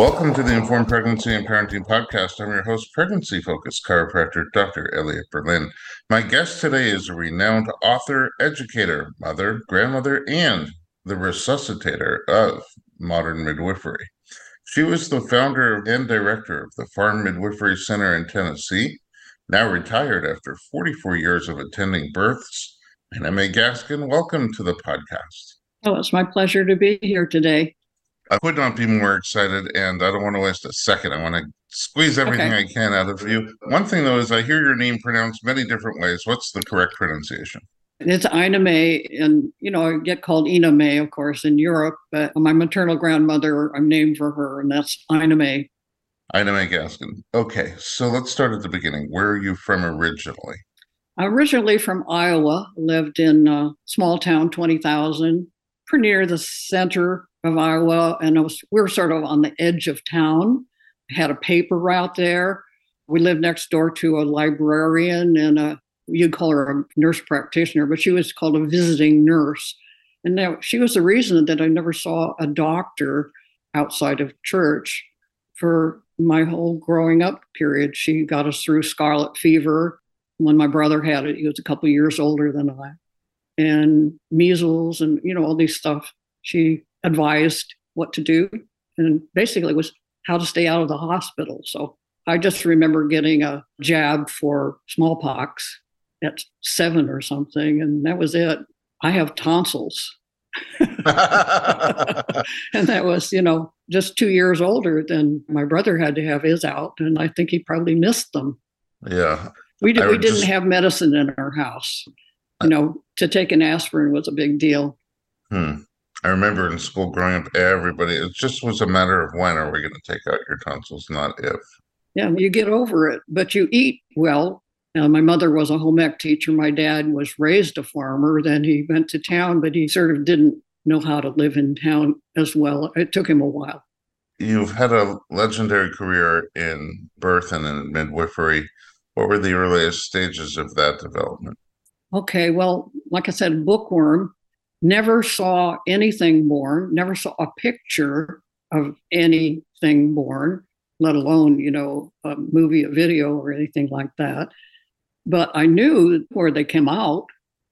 Welcome to the Informed Pregnancy and Parenting Podcast. I'm your host, pregnancy-focused chiropractor, Dr. Elliot Berlin. My guest today is a renowned author, educator, mother, grandmother, and the resuscitator of modern midwifery. She was the founder and director of the Farm Midwifery Center in Tennessee, now retired after 44 years of attending births. And Emma Gaskin, welcome to the podcast. Oh, it's my pleasure to be here today. I could not be more excited, and I don't want to waste a second. I want to squeeze everything I can out of you. One thing, though, is I hear your name pronounced many different ways. What's the correct pronunciation? It's Ina May, and, I get called Ina May, of course, in Europe, but my maternal grandmother, I'm named for her, and that's Ina May. Ina May Gaskin. Okay, so let's start at the beginning. Where are you from originally? I'm originally from Iowa, lived in a small town, 20,000, pretty near the center of Iowa, and we were sort of on the edge of town. I had a paper route there. We lived next door to a librarian and you'd call her a nurse practitioner, but she was called a visiting nurse. And now she was the reason that I never saw a doctor outside of church for my whole growing up period. She got us through scarlet fever. When my brother had it, he was a couple of years older than I, and measles and, all these stuff. She advised what to do, and basically it was how to stay out of the hospital. So I just remember getting a jab for smallpox at 7 or something, and that was it. I have tonsils. And that was, just 2 years older than my brother had to have his out, and I think he probably missed them. Yeah. We didn't have medicine in our house. To take an aspirin was a big deal. I remember in school growing up, it just was a matter of when are we going to take out your tonsils, not if. Yeah, you get over it, but you eat well. My mother was a home ec teacher. My dad was raised a farmer. Then he went to town, but he sort of didn't know how to live in town as well. It took him a while. You've had a legendary career in birth and in midwifery. What were the earliest stages of that development? Okay, well, like I said, bookworm. Never saw anything born, never saw a picture of anything born, let alone, a movie, a video, or anything like that. But I knew where they came out,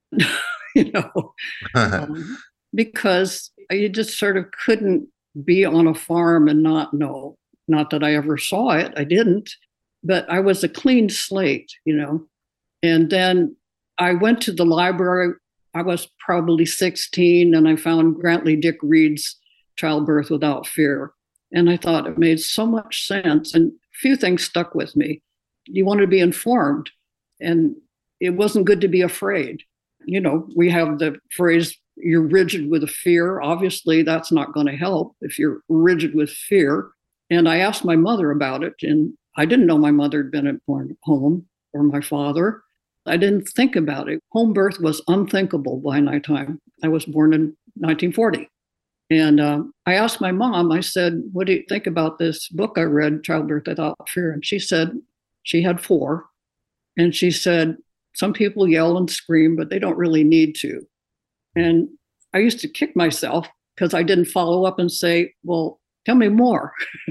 because you just sort of couldn't be on a farm and not know. Not that I ever saw it, I didn't, but I was a clean slate, And then I went to the library. I was probably 16, and I found Grantley Dick Reed's Childbirth Without Fear. And I thought it made so much sense. And a few things stuck with me. You wanted to be informed, and it wasn't good to be afraid. We have the phrase, you're rigid with a fear. Obviously, that's not going to help if you're rigid with fear. And I asked my mother about it, and I didn't know my mother had been born at home, or my father. I didn't think about it. Home birth was unthinkable by my time. I was born in 1940. And I asked my mom, I said, what do you think about this book I read, Childbirth Without Fear? And she said, she had 4. And she said, some people yell and scream, but they don't really need to. And I used to kick myself because I didn't follow up and say, well, tell me more.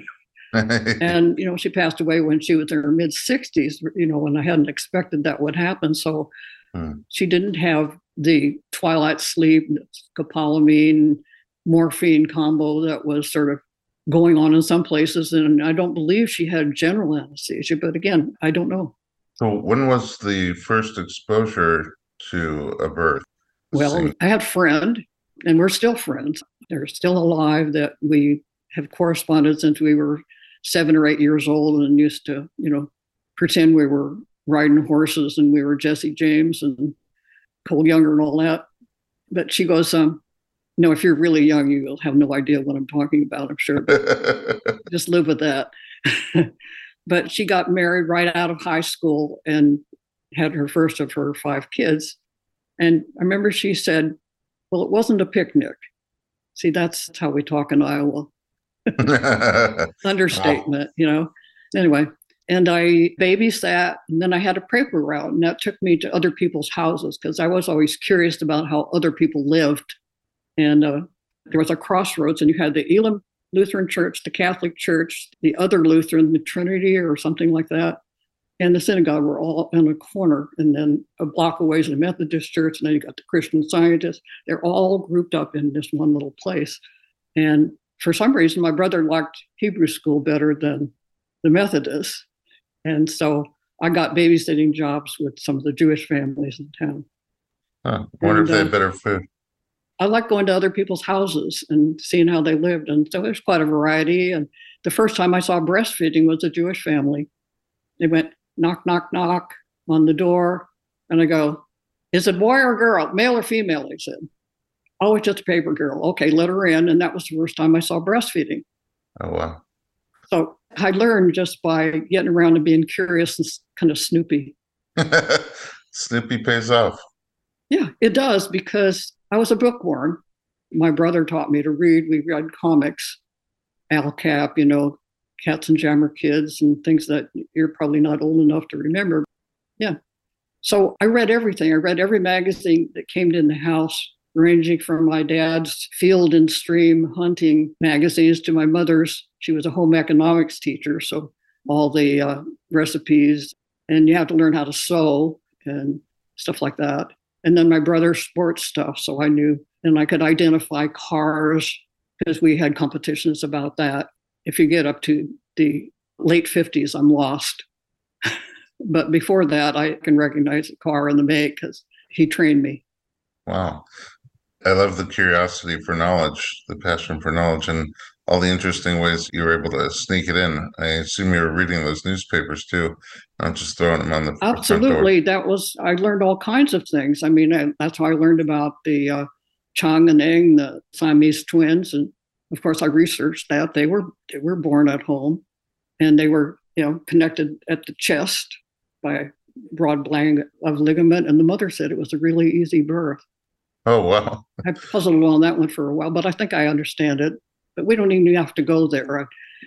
And, she passed away when she was in her mid-60s, when I hadn't expected that would happen. So she didn't have the twilight sleep, scopolamine, morphine combo that was sort of going on in some places. And I don't believe she had general anesthesia. But again, I don't know. So when was the first exposure to a birth? Well, I had a friend, and we're still friends. They're still alive, that we have corresponded since we were 7 or 8 years old, and used to, pretend we were riding horses and we were Jesse James and Cole Younger and all that. But she goes, if you're really young, you'll have no idea what I'm talking about, I'm sure. Just live with that. But she got married right out of high school and had her first of her 5 kids. And I remember she said, well, it wasn't a picnic. See, that's how we talk in Iowa. Understatement, Anyway, and I babysat, and then I had a paper route, and that took me to other people's houses because I was always curious about how other people lived. And there was a crossroads, and you had the Elam Lutheran Church, the Catholic Church, the other Lutheran, the Trinity or something like that, and the synagogue were all in a corner. And then a block away is the Methodist Church, and then you got the Christian Scientists. They're all grouped up in this one little place. And for some reason, my brother liked Hebrew school better than the Methodists. And so I got babysitting jobs with some of the Jewish families in town. Huh. I wonder if they had better food. I like going to other people's houses and seeing how they lived. And so there's quite a variety. And the first time I saw breastfeeding was a Jewish family. They went knock, knock, knock on the door. And I go, is it boy or girl, male or female? They said, oh, it's just a paper girl. Okay, let her in. And that was the first time I saw breastfeeding. Oh, wow. So I learned just by getting around and being curious and kind of snoopy. Snoopy pays off. Yeah, it does, because I was a bookworm. My brother taught me to read. We read comics, Al Cap, Katzenjammer Kids, and things that you're probably not old enough to remember. Yeah. So I read everything. I read every magazine that came in the house, ranging from my dad's Field and Stream hunting magazines to my mother's. She was a home economics teacher, so all the recipes, and you have to learn how to sew and stuff like that. And then my brother's sports stuff, so I knew, and I could identify cars because we had competitions about that. If you get up to the late 50s, I'm lost. But before that, I can recognize the car and the make because he trained me. Wow. I love the curiosity for knowledge, the passion for knowledge, and all the interesting ways you were able to sneak it in. I assume you were reading those newspapers too, not just throwing them on the Absolutely. I learned all kinds of things. I mean, that's how I learned about the Chang and Eng, the Siamese twins. And of course, I researched that. They were born at home, and they were, connected at the chest by a broad band of ligament. And the mother said it was a really easy birth. Oh, wow. I puzzled on that one for a while, but I think I understand it. But we don't even have to go there.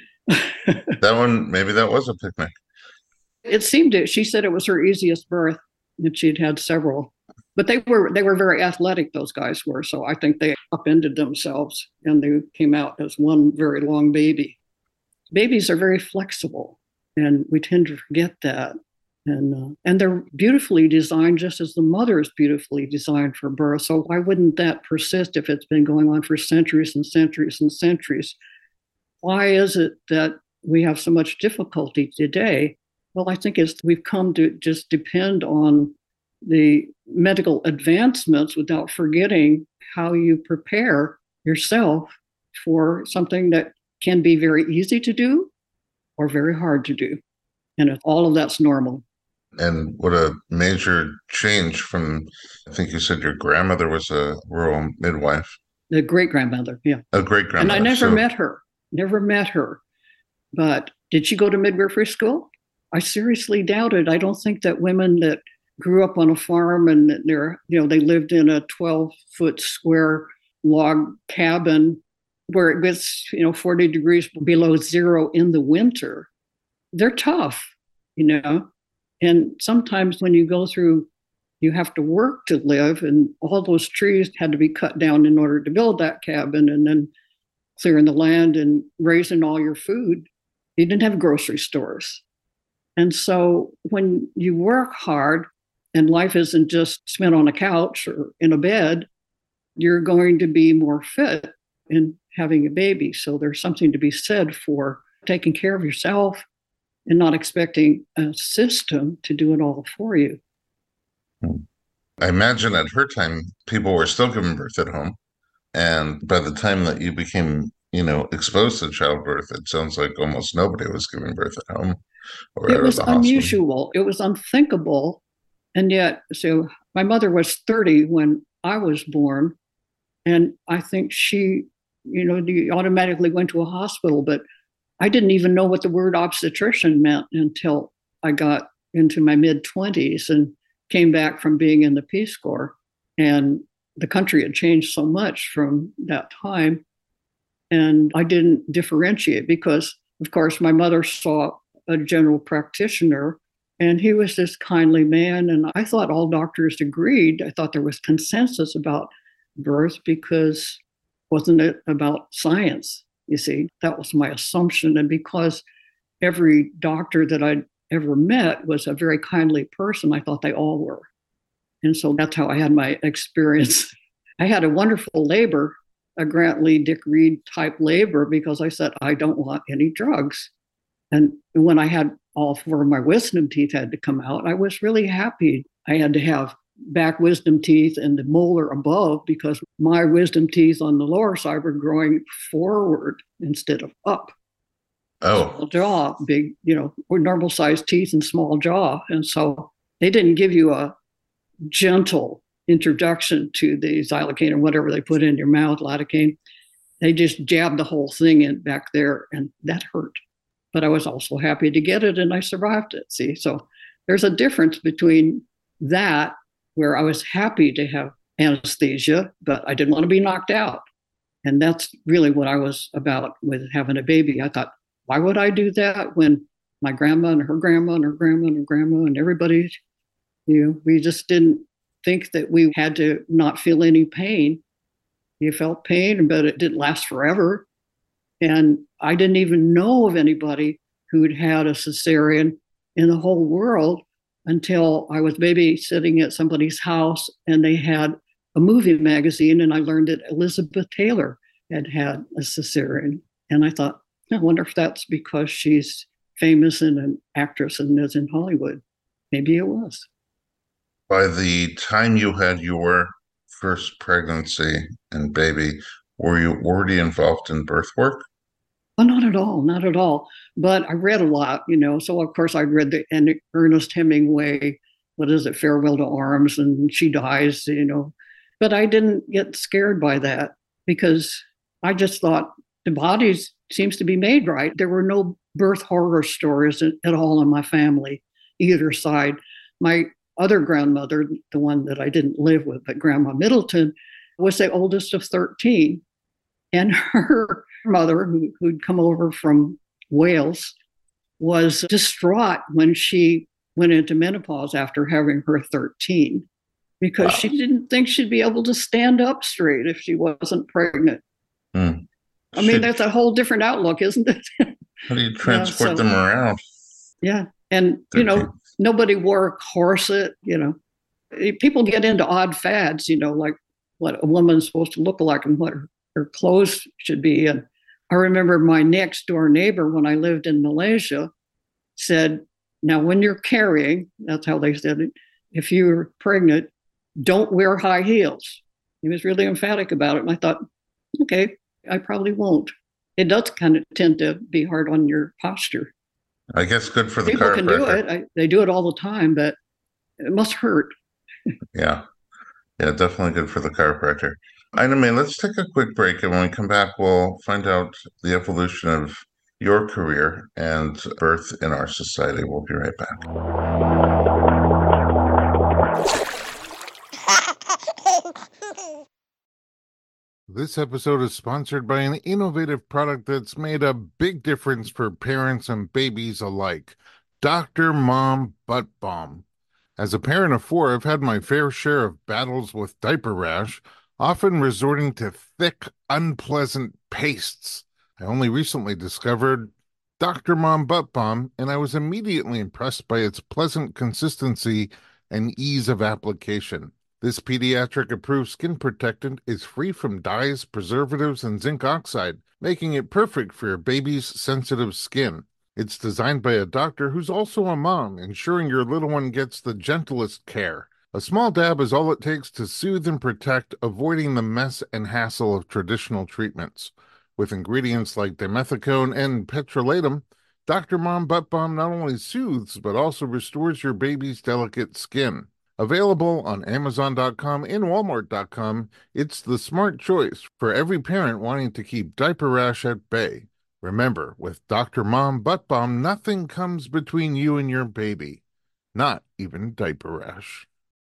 That one, maybe that was a picnic. It seemed to. She said it was her easiest birth, and she'd had several. But they were very athletic, those guys were. So I think they upended themselves, and they came out as one very long baby. Babies are very flexible, and we tend to forget that. And they're beautifully designed, just as the mother is beautifully designed for birth. So why wouldn't that persist if it's been going on for centuries and centuries and centuries? Why is it that we have so much difficulty today? Well, I think we've come to just depend on the medical advancements without forgetting how you prepare yourself for something that can be very easy to do or very hard to do. And all of that's normal. And what a major change from, I think you said your grandmother was a rural midwife. The great-grandmother, yeah. A great-grandmother. And I never met her. But did she go to midwifery school? I seriously doubt it. I don't think that women that grew up on a farm and they lived in a 12-foot square log cabin where it gets 40 degrees below zero in the winter, they're tough, And sometimes when you go through, you have to work to live, and all those trees had to be cut down in order to build that cabin, and then clearing the land and raising all your food. You didn't have grocery stores. And so when you work hard and life isn't just spent on a couch or in a bed, you're going to be more fit in having a baby. So there's something to be said for taking care of yourself and not expecting a system to do it all for you. I imagine at her time, people were still giving birth at home. And by the time that you became, exposed to childbirth, it sounds like almost nobody was giving birth at home or it out was of the hospital. Unusual. It was unthinkable. And yet, so my mother was 30 when I was born. And I think she, automatically went to a hospital, but I didn't even know what the word obstetrician meant until I got into my mid-20s and came back from being in the Peace Corps. And the country had changed so much from that time. And I didn't differentiate because, of course, my mother saw a general practitioner, and he was this kindly man. And I thought all doctors agreed. I thought there was consensus about birth because wasn't it about science? You see, that was my assumption. And because every doctor that I'd ever met was a very kindly person, I thought they all were. And so that's how I had my experience. I had a wonderful labor, a Grant Lee, Dick Reed type labor, because I said, I don't want any drugs. And when I had all four of my wisdom teeth had to come out, I was really happy. I had to have back wisdom teeth and the molar above because my wisdom teeth on the lower side were growing forward instead of up. Oh, Small jaw, big, normal sized teeth and small jaw. And so they didn't give you a gentle introduction to the xylocaine or whatever they put in your mouth, lidocaine. They just jabbed the whole thing in back there, and that hurt. But I was also happy to get it, and I survived it. See, so there's a difference between that, where I was happy to have anesthesia, but I didn't want to be knocked out. And that's really what I was about with having a baby. I thought, why would I do that when my grandma and her grandma and her grandma and her grandma and everybody, we just didn't think that we had to not feel any pain. You felt pain, but it didn't last forever. And I didn't even know of anybody who'd had a cesarean in the whole world until I was babysitting at somebody's house and they had a movie magazine, and I learned that Elizabeth Taylor had had a cesarean. And I thought, I wonder if that's because she's famous and an actress and is in Hollywood. Maybe it was. by the time you had your first pregnancy and baby, were you already involved in birth work? Oh, not at all, not at all. But I read a lot, So of course I read the Ernest Hemingway, what is it, Farewell to Arms, and she dies, But I didn't get scared by that because I just thought the body seems to be made right. There were no birth horror stories at all in my family, either side. My other grandmother, the one that I didn't live with, but Grandma Middleton, was the oldest of 13. And her mother, who'd come over from Wales, was distraught when she went into menopause after having her 13, because she didn't think she'd be able to stand up straight if she wasn't pregnant. Hmm. I mean, that's a whole different outlook, isn't it? How do you transport them around? Yeah. And, nobody wore a corset, People get into odd fads, like what a woman's supposed to look like and what her clothes should be. And I remember my next door neighbor when I lived in Malaysia said, now when you're carrying, that's how they said it, if you're pregnant, don't wear high heels. He was really emphatic about it. And I thought, okay, I probably won't. It does kind of tend to be hard on your posture. I guess good for the People chiropractor. can do it. They do it all the time, but it must hurt. Yeah, definitely good for the chiropractor. Ina May, let's take a quick break, and when we come back, we'll find out the evolution of your career and birth in our society. We'll be right back. This episode is sponsored by an innovative product that's made a big difference for parents and babies alike. Dr. Mom Butt Balm. As a parent of 4, I've had my fair share of battles with diaper rash, often resorting to thick, unpleasant pastes. I only recently discovered Dr. Mom Butt Balm, and I was immediately impressed by its pleasant consistency and ease of application. This pediatric-approved skin protectant is free from dyes, preservatives, and zinc oxide, making it perfect for your baby's sensitive skin. It's designed by a doctor who's also a mom, ensuring your little one gets the gentlest care. A small dab is all it takes to soothe and protect, avoiding the mess and hassle of traditional treatments. With ingredients like dimethicone and petrolatum, Dr. Mom Butt Balm not only soothes, but also restores your baby's delicate skin. Available on Amazon.com and Walmart.com, it's the smart choice for every parent wanting to keep diaper rash at bay. Remember, with Dr. Mom Butt Balm, nothing comes between you and your baby. Not even diaper rash.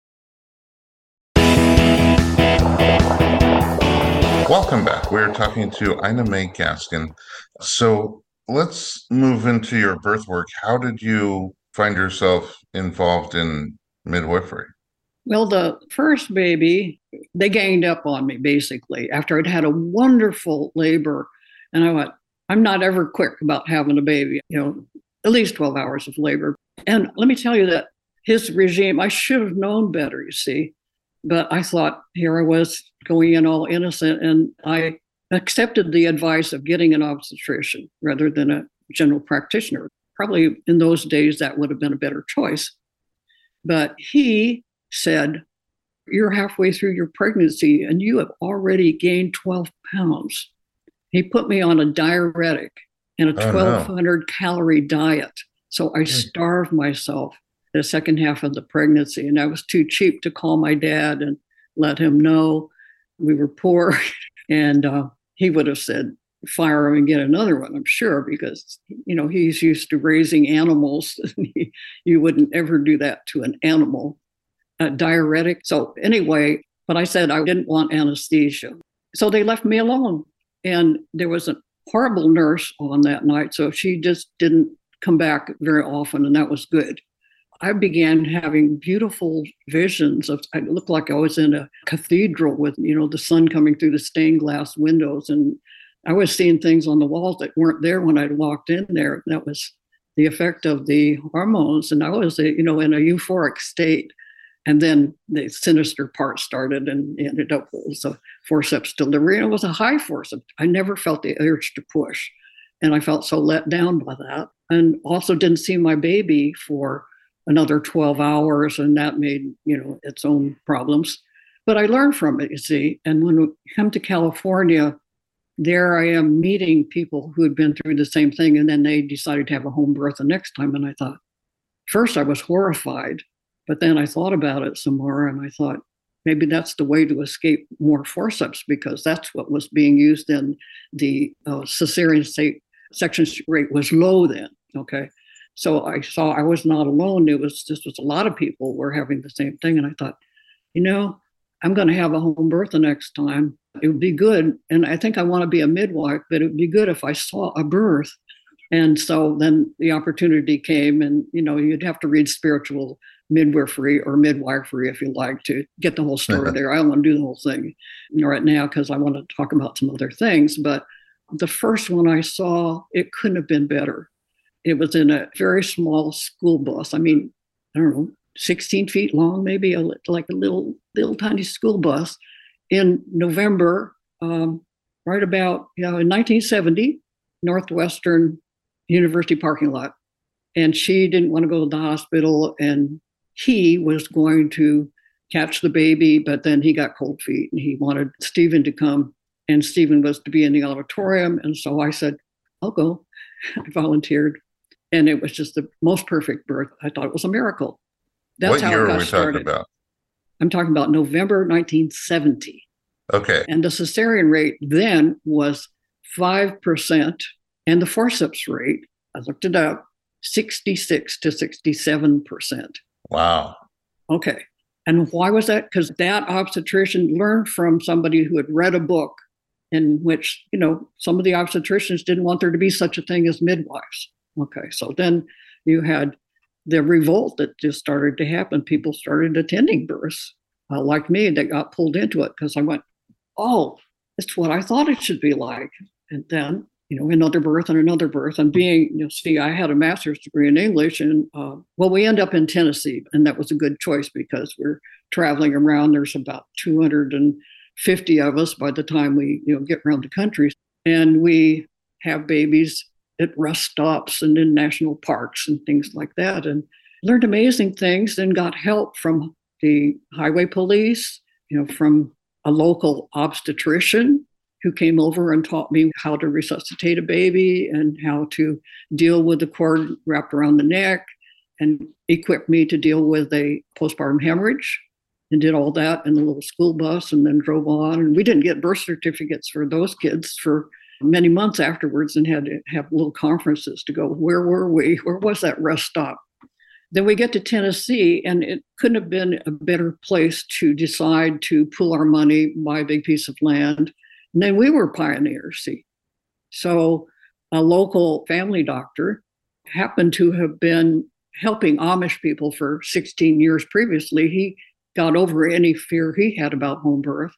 Welcome back. We're talking to Ina May Gaskin. So let's move into your birth work. How did you find yourself involved in midwifery? Well, the first baby, they ganged up on me basically after I'd had a wonderful labor And I went, I'm not ever quick about having a baby, at least 12 hours of labor. And let me tell you that his regime, I should have known better, you see. But I thought here I was going in all innocent, and I accepted the advice of getting an obstetrician rather than a general practitioner. Probably in those days, that would have been a better choice. But he said, you're halfway through your pregnancy and you have already gained 12 pounds. He put me on a diuretic and a 1,200 calorie diet. So I starved myself the second half of the pregnancy. And I was too cheap to call my dad and let him know we were poor. And he would have said, fire him and get another one, I'm sure, because, he's used to raising animals. You wouldn't ever do that to an animal. Diuretic. So anyway, but I said I didn't want anesthesia. So they left me alone. And there was a horrible nurse on that night. So she just didn't come back very often. And that was good. I began having beautiful visions of, I looked like I was in a cathedral with, the sun coming through the stained glass windows. And I was seeing things on the walls that weren't there when I walked in there. That was the effect of the hormones. And I was, in a euphoric state. And then the sinister part started and ended up with a forceps delivery. And it was a high forceps. I never felt the urge to push. And I felt so let down by that. And also didn't see my baby for another 12 hours. And that made, its own problems. But I learned from it, you see. And when we come to California, there I am meeting people who had been through the same thing. And then they decided to have a home birth the next time. And I thought, first I was horrified. But then I thought about it some more and I thought maybe that's the way to escape more forceps, because that's what was being used in the cesarean section rate was low then. Okay. So I saw I was not alone. This was a lot of people were having the same thing. And I thought, I'm going to have a home birth the next time. It would be good. And I think I want to be a midwife, but it would be good if I saw a birth. And so then the opportunity came and, you'd have to read Spiritual Midwifery or Midwifery if you like to get the whole story there. I don't want to do the whole thing right now because I want to talk about some other things. But the first one I saw, it couldn't have been better. It was in a very small school bus. I mean, I don't know, 16 feet long, maybe like a little tiny school bus in November, right about, in 1970, Northwestern University parking lot. And she didn't want to go to the hospital, and he was going to catch the baby, but then he got cold feet and he wanted Stephen to come, and Stephen was to be in the auditorium. And so I said, I'll go. I volunteered. And it was just the most perfect birth. I thought it was a miracle. That's what year are we talking about? I'm talking about November 1970. Okay. And the cesarean rate then was 5%. And the forceps rate, I looked it up, 66 to 67%. Wow. Okay. And why was that? Because that obstetrician learned from somebody who had read a book in which, some of the obstetricians didn't want there to be such a thing as midwives. Okay. So then you had the revolt that just started to happen. People started attending births like me that got pulled into it because I went, oh, it's what I thought it should be like. And then, another birth and another birth. And I had a master's degree in English. And, we end up in Tennessee. And that was a good choice because we're traveling around. There's about 250 of us by the time we, get around the country. And we have babies at rest stops and in national parks and things like that. And learned amazing things and got help from the highway police, from a local obstetrician who came over and taught me how to resuscitate a baby and how to deal with the cord wrapped around the neck, and equipped me to deal with a postpartum hemorrhage, and did all that in the little school bus and then drove on. And we didn't get birth certificates for those kids for many months afterwards and had to have little conferences to go, where were we? Where was that rest stop? Then we get to Tennessee, and it couldn't have been a better place to decide to pool our money, buy a big piece of land. And then we were pioneers, see. So a local family doctor happened to have been helping Amish people for 16 years previously. He got over any fear he had about home birth.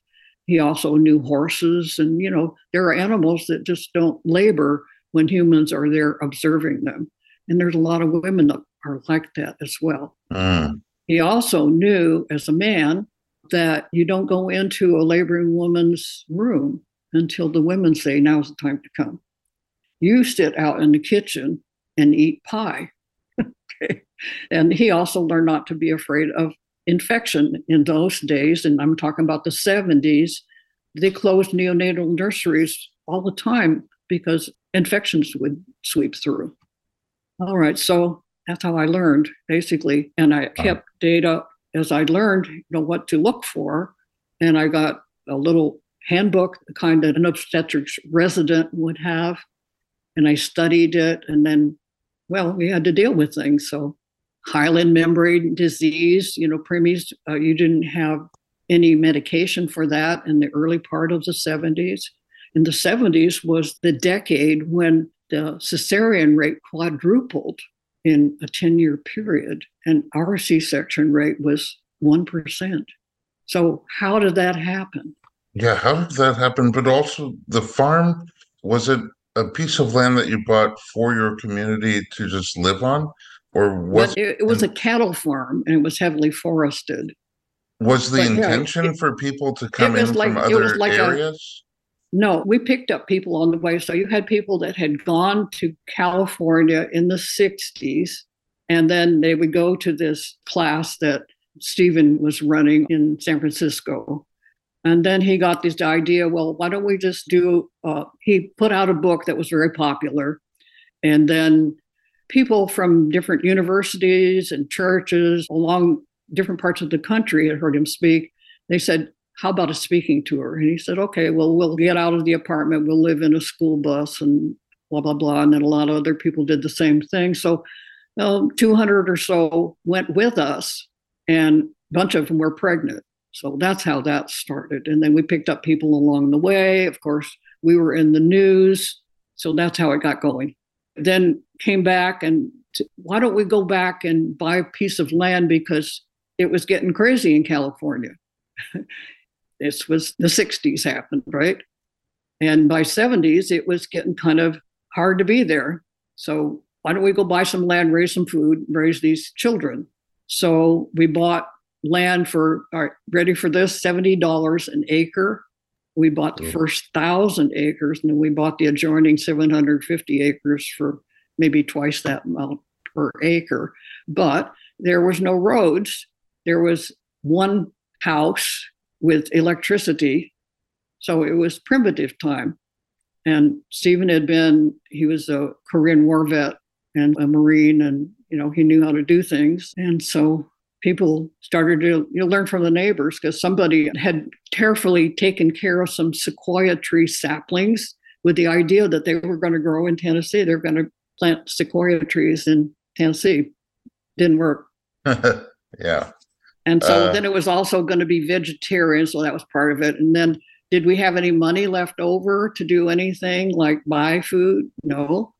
he also knew horses. And, there are animals that just don't labor when humans are there observing them. And there's a lot of women that are like that as well. Mm. He also knew as a man that you don't go into a laboring woman's room until the women say, now's the time to come. You sit out in the kitchen and eat pie. Okay. And he also learned not to be afraid of infection in those days. And I'm talking about the 70s. They closed neonatal nurseries all the time because infections would sweep through. All right. So that's how I learned, basically. And I kept data as I learned, what to look for. And I got a little handbook, the kind that an obstetrics resident would have. And I studied it. And then, we had to deal with things. So hyaline membrane disease, preemies, you didn't have any medication for that in the early part of the 70s. In the 70s was the decade when the cesarean rate quadrupled in a 10-year period, and our C-section rate was 1%. So how did that happen? Yeah, how did that happen? But also the farm, was it a piece of land that you bought for your community to just live on? Or was it was a cattle farm, and it was heavily forested. Was the intention for people to come in from other areas? No, we picked up people on the way. So you had people that had gone to California in the 60s, and then they would go to this class that Stephen was running in San Francisco. And then he got this idea, well, why don't we just he put out a book that was very popular. And then people from different universities and churches along different parts of the country had heard him speak. They said, how about a speaking tour? And he said, okay, well, we'll get out of the apartment. We'll live in a school bus and blah, blah, blah. And then a lot of other people did the same thing. So 200 or so went with us, and a bunch of them were pregnant. So that's how that started. And then we picked up people along the way. Of course, we were in the news. So that's how it got going. Then came back and why don't we go back and buy a piece of land, because it was getting crazy in California. This was the 60s happened, right? And by 70s, it was getting kind of hard to be there. So why don't we go buy some land, raise some food, raise these children? So we bought land for, all right, ready for this, $70 an acre. We bought the first 1,000 acres, and then we bought the adjoining 750 acres for maybe twice that amount per acre. But there was no roads. There was one house with electricity. So it was primitive time. And Stephen he was a Korean War vet and a Marine, and, he knew how to do things. And so people started to learn from the neighbors, because somebody had carefully taken care of some sequoia tree saplings with the idea that they were going to grow in Tennessee. They're going to plant sequoia trees in Tennessee. Didn't work. Yeah. And so then it was also going to be vegetarian. So that was part of it. And then did we have any money left over to do anything like buy food? No.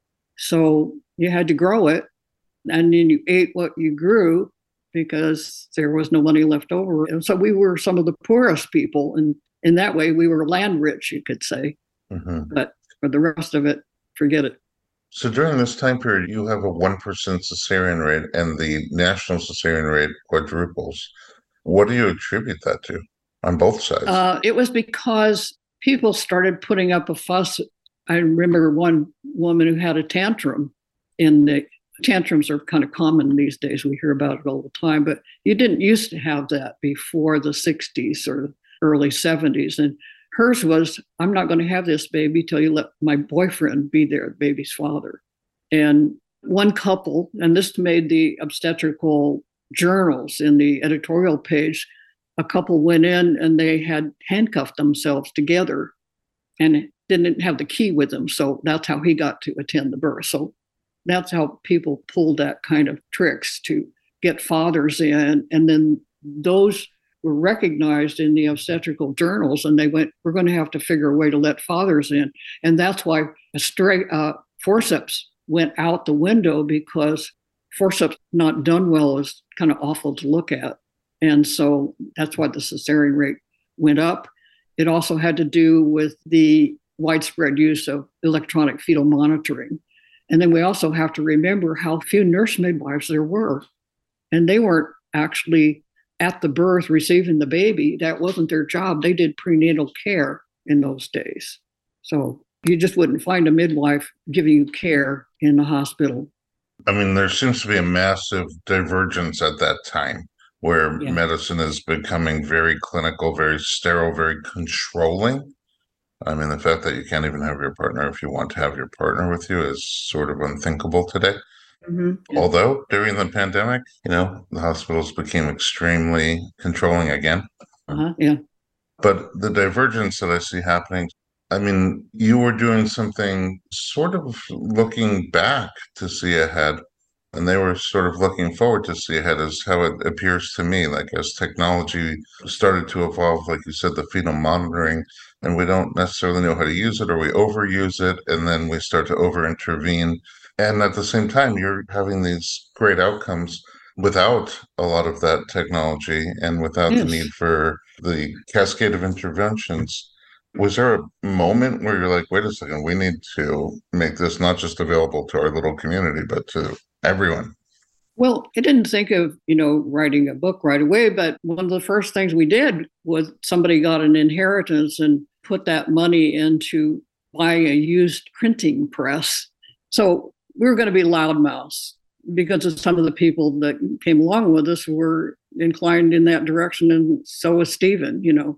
So you had to grow it. And then you ate what you grew, because there was no money left over. And so we were some of the poorest people. And in that way, we were land rich, you could say. Mm-hmm. But for the rest of it, forget it. So during this time period, you have a 1% cesarean rate, and the national cesarean rate quadruples. What do you attribute that to on both sides? It was because people started putting up a fuss. I remember one woman who had a tantrum. Tantrums are kind of common these days. We hear about it all the time, but you didn't used to have that before the 60s or early 70s. And hers was, I'm not going to have this baby till you let my boyfriend be there, the baby's father. And one couple, and this made the obstetrical journals in the editorial page, a couple went in and they had handcuffed themselves together and didn't have the key with them. So that's how he got to attend the birth. So that's how people pulled that kind of tricks to get fathers in. And then those were recognized in the obstetrical journals, and they went, we're going to have to figure a way to let fathers in. And that's why forceps went out the window, because forceps not done well is kind of awful to look at. And so that's why the cesarean rate went up. It also had to do with the widespread use of electronic fetal monitoring. And then we also have to remember how few nurse midwives there were. And they weren't actually at the birth receiving the baby. That wasn't their job. They did prenatal care in those days. So you just wouldn't find a midwife giving you care in the hospital. I mean, there seems to be a massive divergence at that time where medicine is becoming very clinical, very sterile, very controlling. I mean, the fact that you can't even have your partner if you want to have your partner with you is sort of unthinkable today. Mm-hmm. Although during the pandemic, the hospitals became extremely controlling again. Yeah. But the divergence that I see happening, I mean, you were doing something sort of looking back to see ahead, and they were sort of looking forward to see ahead, as how it appears to me, like as technology started to evolve, like you said, the fetal monitoring, and we don't necessarily know how to use it, or we overuse it, and then we start to over-intervene. And at the same time, you're having these great outcomes without a lot of that technology and without the need for the cascade of interventions. Was there a moment where you're like, wait a second, we need to make this not just available to our little community, but to everyone? Well, I didn't think of, writing a book right away, but one of the first things we did was somebody got an inheritance and put that money into buying a used printing press. So we were going to be loudmouths because of some of the people that came along with us were inclined in that direction, and so was Stephen,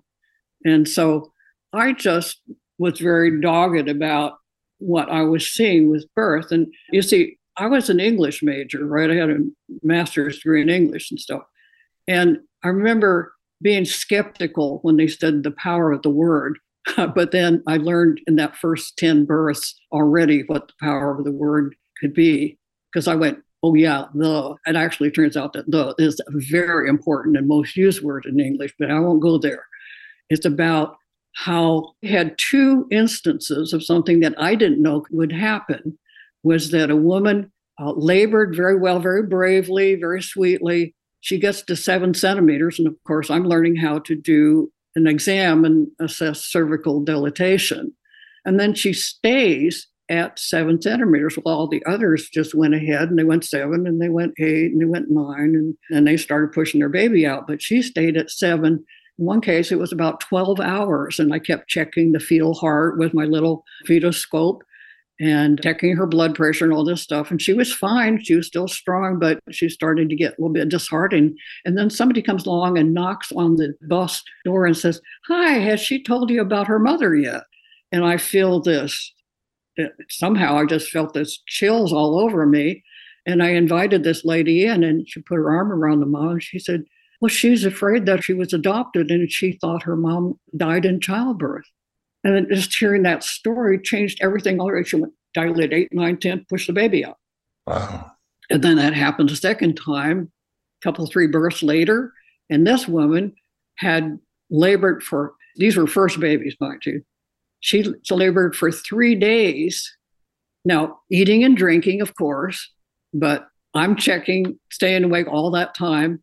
And so I just was very dogged about what I was seeing with birth. And you see, I was an English major, right? I had a master's degree in English and stuff. And I remember being skeptical when they said the power of the word. But then I learned in that first 10 births already what the power of the word could be, because I went, oh yeah, the. It actually turns out that the is a very important and most used word in English, but I won't go there. It's about how I had two instances of something that I didn't know would happen, was that a woman labored very well, very bravely, very sweetly. She gets to 7 centimeters. And of course, I'm learning how to do an exam and assess cervical dilatation. And then she stays at 7 centimeters while all the others just went ahead, and they went 7 and they went 8 and they went 9 and they started pushing their baby out. But she stayed at 7. In one case, it was about 12 hours. And I kept checking the fetal heart with my little fetoscope and checking her blood pressure and all this stuff. And she was fine. She was still strong, but she started to get a little bit disheartened. And then somebody comes along and knocks on the bus door and says, "Hi, has she told you about her mother yet?" And I feel this. Somehow I just felt this chills all over me. And I invited this lady in, and she put her arm around the mom. And she said, well, she's afraid that she was adopted and she thought her mom died in childbirth. And then just hearing that story changed everything already. She went dilate 8, 9, 10, push the baby out. Wow. And then that happened a second time, a couple, 3 births later. And this woman had labored for, these were first babies, mind you. She labored for 3 days. Now, eating and drinking, of course, but I'm checking, staying awake all that time,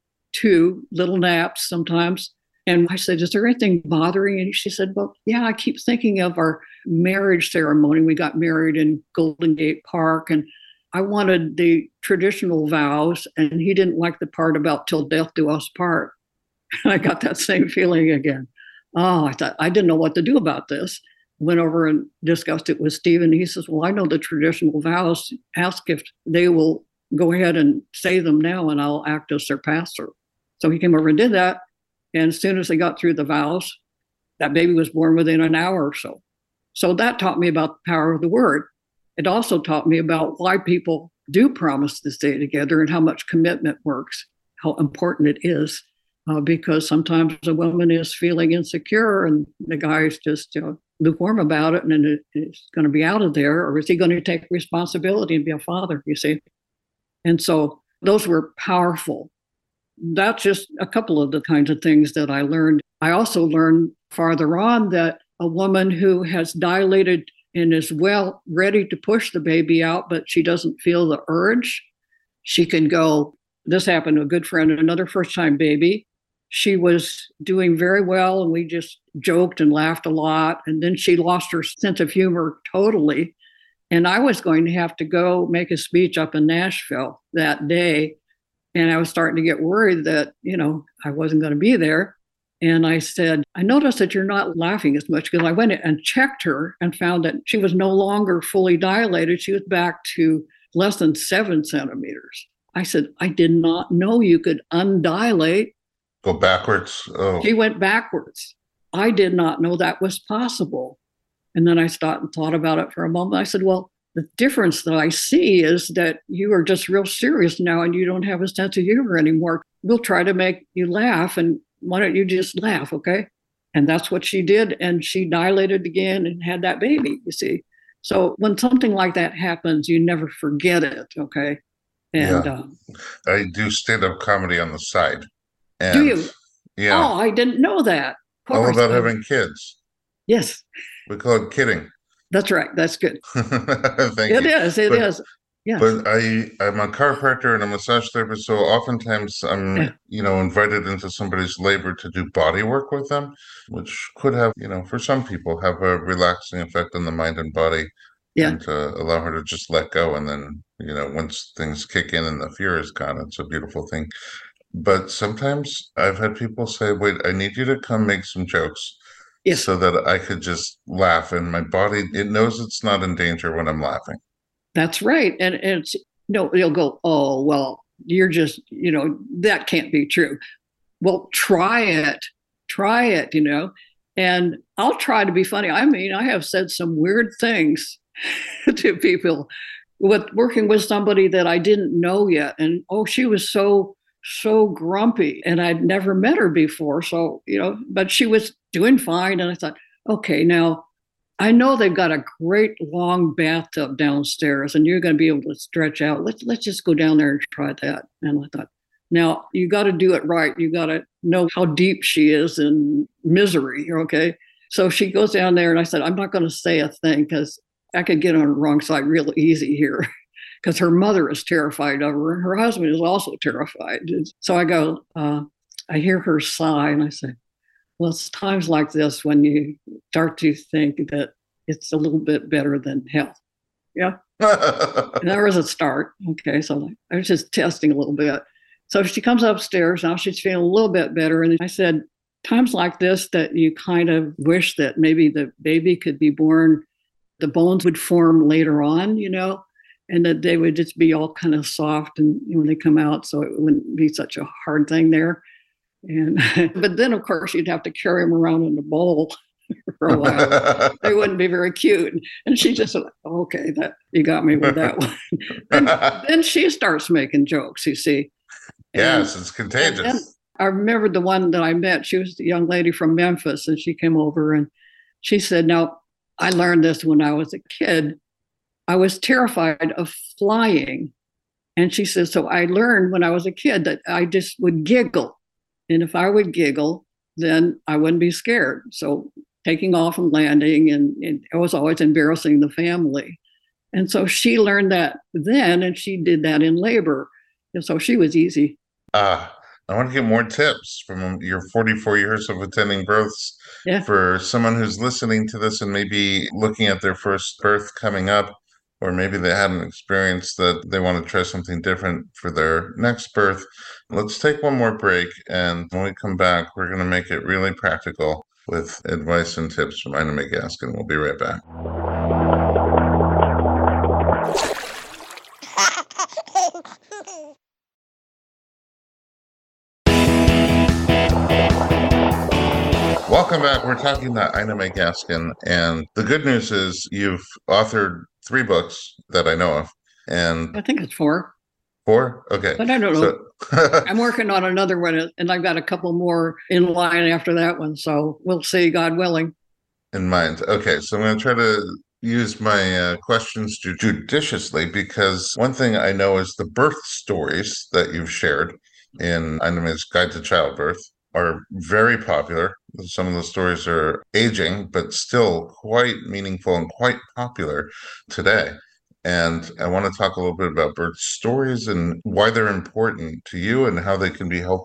2 little naps sometimes. And I said, is there anything bothering you? And she said, well, yeah, I keep thinking of our marriage ceremony. We got married in Golden Gate Park, and I wanted the traditional vows, and he didn't like the part about till death do us part. I got that same feeling again. Oh, I thought, I didn't know what to do about this. Went over and discussed it with Stephen. He says, well, I know the traditional vows. Ask if they will go ahead and say them now, and I'll act as their pastor. So he came over and did that. And as soon as they got through the vows, that baby was born within an hour or so. So that taught me about the power of the word. It also taught me about why people do promise to stay together and how much commitment works, how important it is. Because sometimes a woman is feeling insecure and the guy is just lukewarm about it, and then it's going to be out of there, or is he going to take responsibility and be a father, you see? And so those were powerful. That's just a couple of the kinds of things that I learned. I also learned farther on that a woman who has dilated and is well ready to push the baby out, but she doesn't feel the urge, she can go, this happened to a good friend, another first-time baby. she was doing very well, and we just joked and laughed a lot. And then she lost her sense of humor totally. And I was going to have to go make a speech up in Nashville that day. And I was starting to get worried that, I wasn't going to be there. And I said, I noticed that you're not laughing as much, because I went and checked her and found that she was no longer fully dilated. She was back to less than 7 centimeters. I said, I did not know you could undilate. Go backwards. Oh. She went backwards. I did not know that was possible. And then I stopped and thought about it for a moment. I said, well, the difference that I see is that you are just real serious now, and you don't have a sense of humor anymore. We'll try to make you laugh, and why don't you just laugh, okay? And that's what she did. And she dilated again and had that baby, you see. So when something like that happens, you never forget it, okay? And I do stand-up comedy on the side. And do you? Yeah. Oh, I didn't know that. All about having kids. Yes. We call it kidding. That's right. That's good. Thank you. It is. Yes. But I'm a chiropractor and a massage therapist, so oftentimes I'm, invited into somebody's labor to do body work with them, which could have, for some people, have a relaxing effect on the mind and body, and to allow her to just let go. And then, once things kick in and the fear is gone, it's a beautiful thing. But sometimes I've had people say, wait, I need you to come make some jokes. Yes. So that I could just laugh, and my body, it knows it's not in danger when I'm laughing. That's right. And it's, you'll go, oh, well, you're just, that can't be true. Well, try it, and I'll try to be funny. I mean, I have said some weird things to people with working with somebody that I didn't know yet. And, she was so grumpy, and I'd never met her before. So, but she was doing fine. And I thought, okay, now I know they've got a great long bathtub downstairs, and you're going to be able to stretch out. Let's just go down there and try that. And I thought, now you got to do it right. You got to know how deep she is in misery. Okay. So she goes down there, and I said, I'm not going to say a thing, because I could get on the wrong side real easy here. Because her mother is terrified of her, and her husband is also terrified. So I go, I hear her sigh, and I say, well, it's times like this when you start to think that it's a little bit better than hell. Yeah. And there was a start. Okay. So I was just testing a little bit. So she comes upstairs. Now she's feeling a little bit better. And I said, times like this that you kind of wish that maybe the baby could be born, the bones would form later on, and that they would just be all kind of soft and when they come out, so it wouldn't be such a hard thing there. And but then of course you'd have to carry them around in a bowl for a while. They wouldn't be very cute. And she just said, okay, that you got me with that one. then she starts making jokes, you see. Yes, it's contagious. I remember the one that I met. She was a young lady from Memphis, and she came over and she said, now, I learned this when I was a kid. I was terrified of flying. And she says, so I learned when I was a kid that I just would giggle. And if I would giggle, then I wouldn't be scared. So taking off and landing, and it was always embarrassing the family. And so she learned that then, and she did that in labor. And so she was easy. I want to get more tips from your 44 years of attending births for someone who's listening to this and maybe looking at their first birth coming up, or maybe they had an experience that they want to try something different for their next birth. Let's take one more break. And when we come back, we're going to make it really practical with advice and tips from Ina McGaskin. We'll be right back. Welcome back. We're talking to Ina McGaskin, and the good news is you've authored 3 books that I know of, and I think it's 4. 4? Okay. But I don't know. I'm working on another one, and I've got a couple more in line after that one, so we'll see, God willing. In mind. Okay, so I'm going to try to use my questions judiciously, because one thing I know is the birth stories that you've shared in Ina's Guide to Childbirth are very popular. Some of the stories are aging, but still quite meaningful and quite popular today. And I want to talk a little bit about birth stories and why they're important to you and how they can be helpful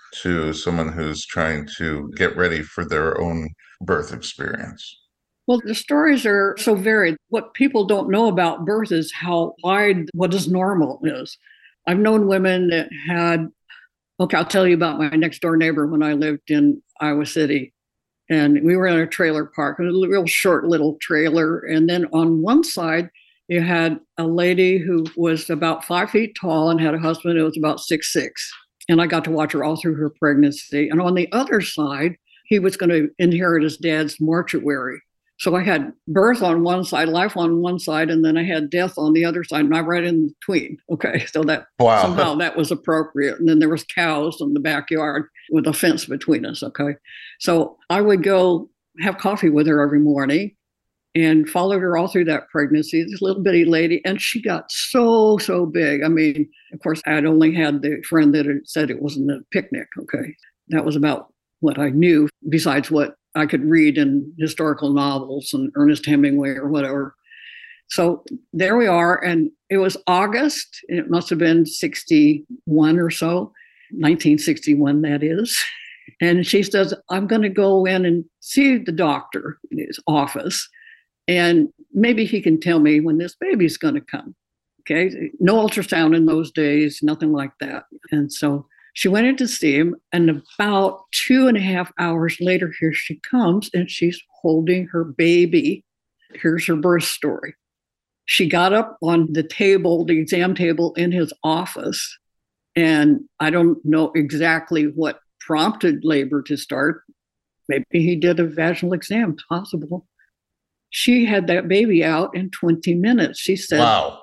to someone who's trying to get ready for their own birth experience? Well, the stories are so varied. What people don't know about birth is how wide what is normal is. I've known women that had, okay, I'll tell you about my next door neighbor when I lived in Iowa City. And we were in a trailer park, a real short little trailer. And then on one side, you had a lady who was about 5 feet tall and had a husband who was about 6'6". And I got to watch her all through her pregnancy. And on the other side, he was going to inherit his dad's mortuary. So I had birth on one side, life on one side, and then I had death on the other side, and I'm right in between. Okay, so that somehow that was appropriate. And then there was cows in the backyard with a fence between us. Okay, so I would go have coffee with her every morning and followed her all through that pregnancy, this little bitty lady. And she got so big. I mean, of course, I'd only had the friend that had said it wasn't a picnic. Okay, that was about what I knew, besides what I could read in historical novels and Ernest Hemingway or whatever. So there we are. And it was August. It must have been 61 or so, 1961, that is. And she says, I'm going to go in and see the doctor in his office. And maybe he can tell me when this baby's going to come. Okay. No ultrasound in those days, nothing like that. And so she went in to see him, and about 2.5 hours later, here she comes, and she's holding her baby. Here's her birth story. She got up on the table, the exam table in his office, and I don't know exactly what prompted labor to start. Maybe he did a vaginal exam, it's possible. She had that baby out in 20 minutes. She said, wow.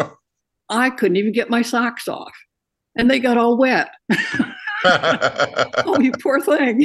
I couldn't even get my socks off. And they got all wet. Oh, you poor thing.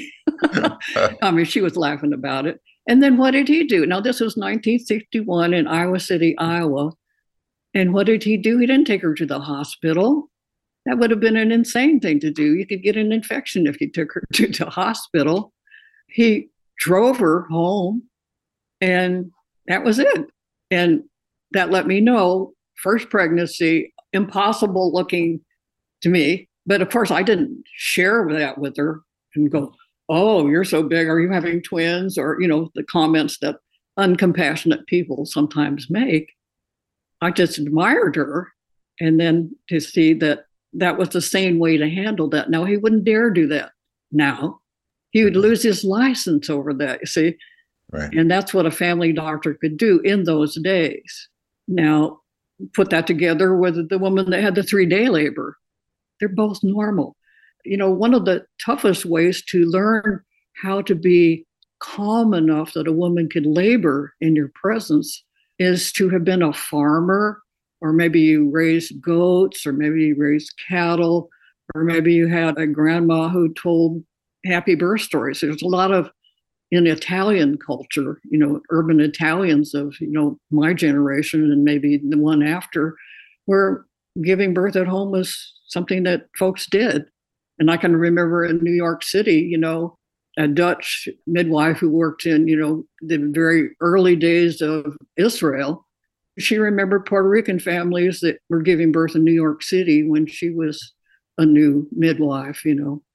I mean, she was laughing about it. And then what did he do? Now, this was 1961 in Iowa City, Iowa. And what did he do? He didn't take her to the hospital. That would have been an insane thing to do. You could get an infection if you took her to the hospital. He drove her home, and that was it. And that let me know, first pregnancy, impossible looking to me. But of course, I didn't share that with her and go, oh, you're so big. Are you having twins? Or, the comments that uncompassionate people sometimes make. I just admired her. And then to see that that was the sane way to handle that. Now, he wouldn't dare do that now. He would lose his license over that, you see. Right. And that's what a family doctor could do in those days. Now, put that together with the woman that had the 3-day labor. They're both normal. One of the toughest ways to learn how to be calm enough that a woman could labor in your presence is to have been a farmer, or maybe you raised goats, or maybe you raised cattle, or maybe you had a grandma who told happy birth stories. There's a lot of, in Italian culture, urban Italians of, my generation and maybe the one after, where giving birth at home was something that folks did. And I can remember in New York City, a Dutch midwife who worked in, the very early days of Israel. She remembered Puerto Rican families that were giving birth in New York City when she was a new midwife,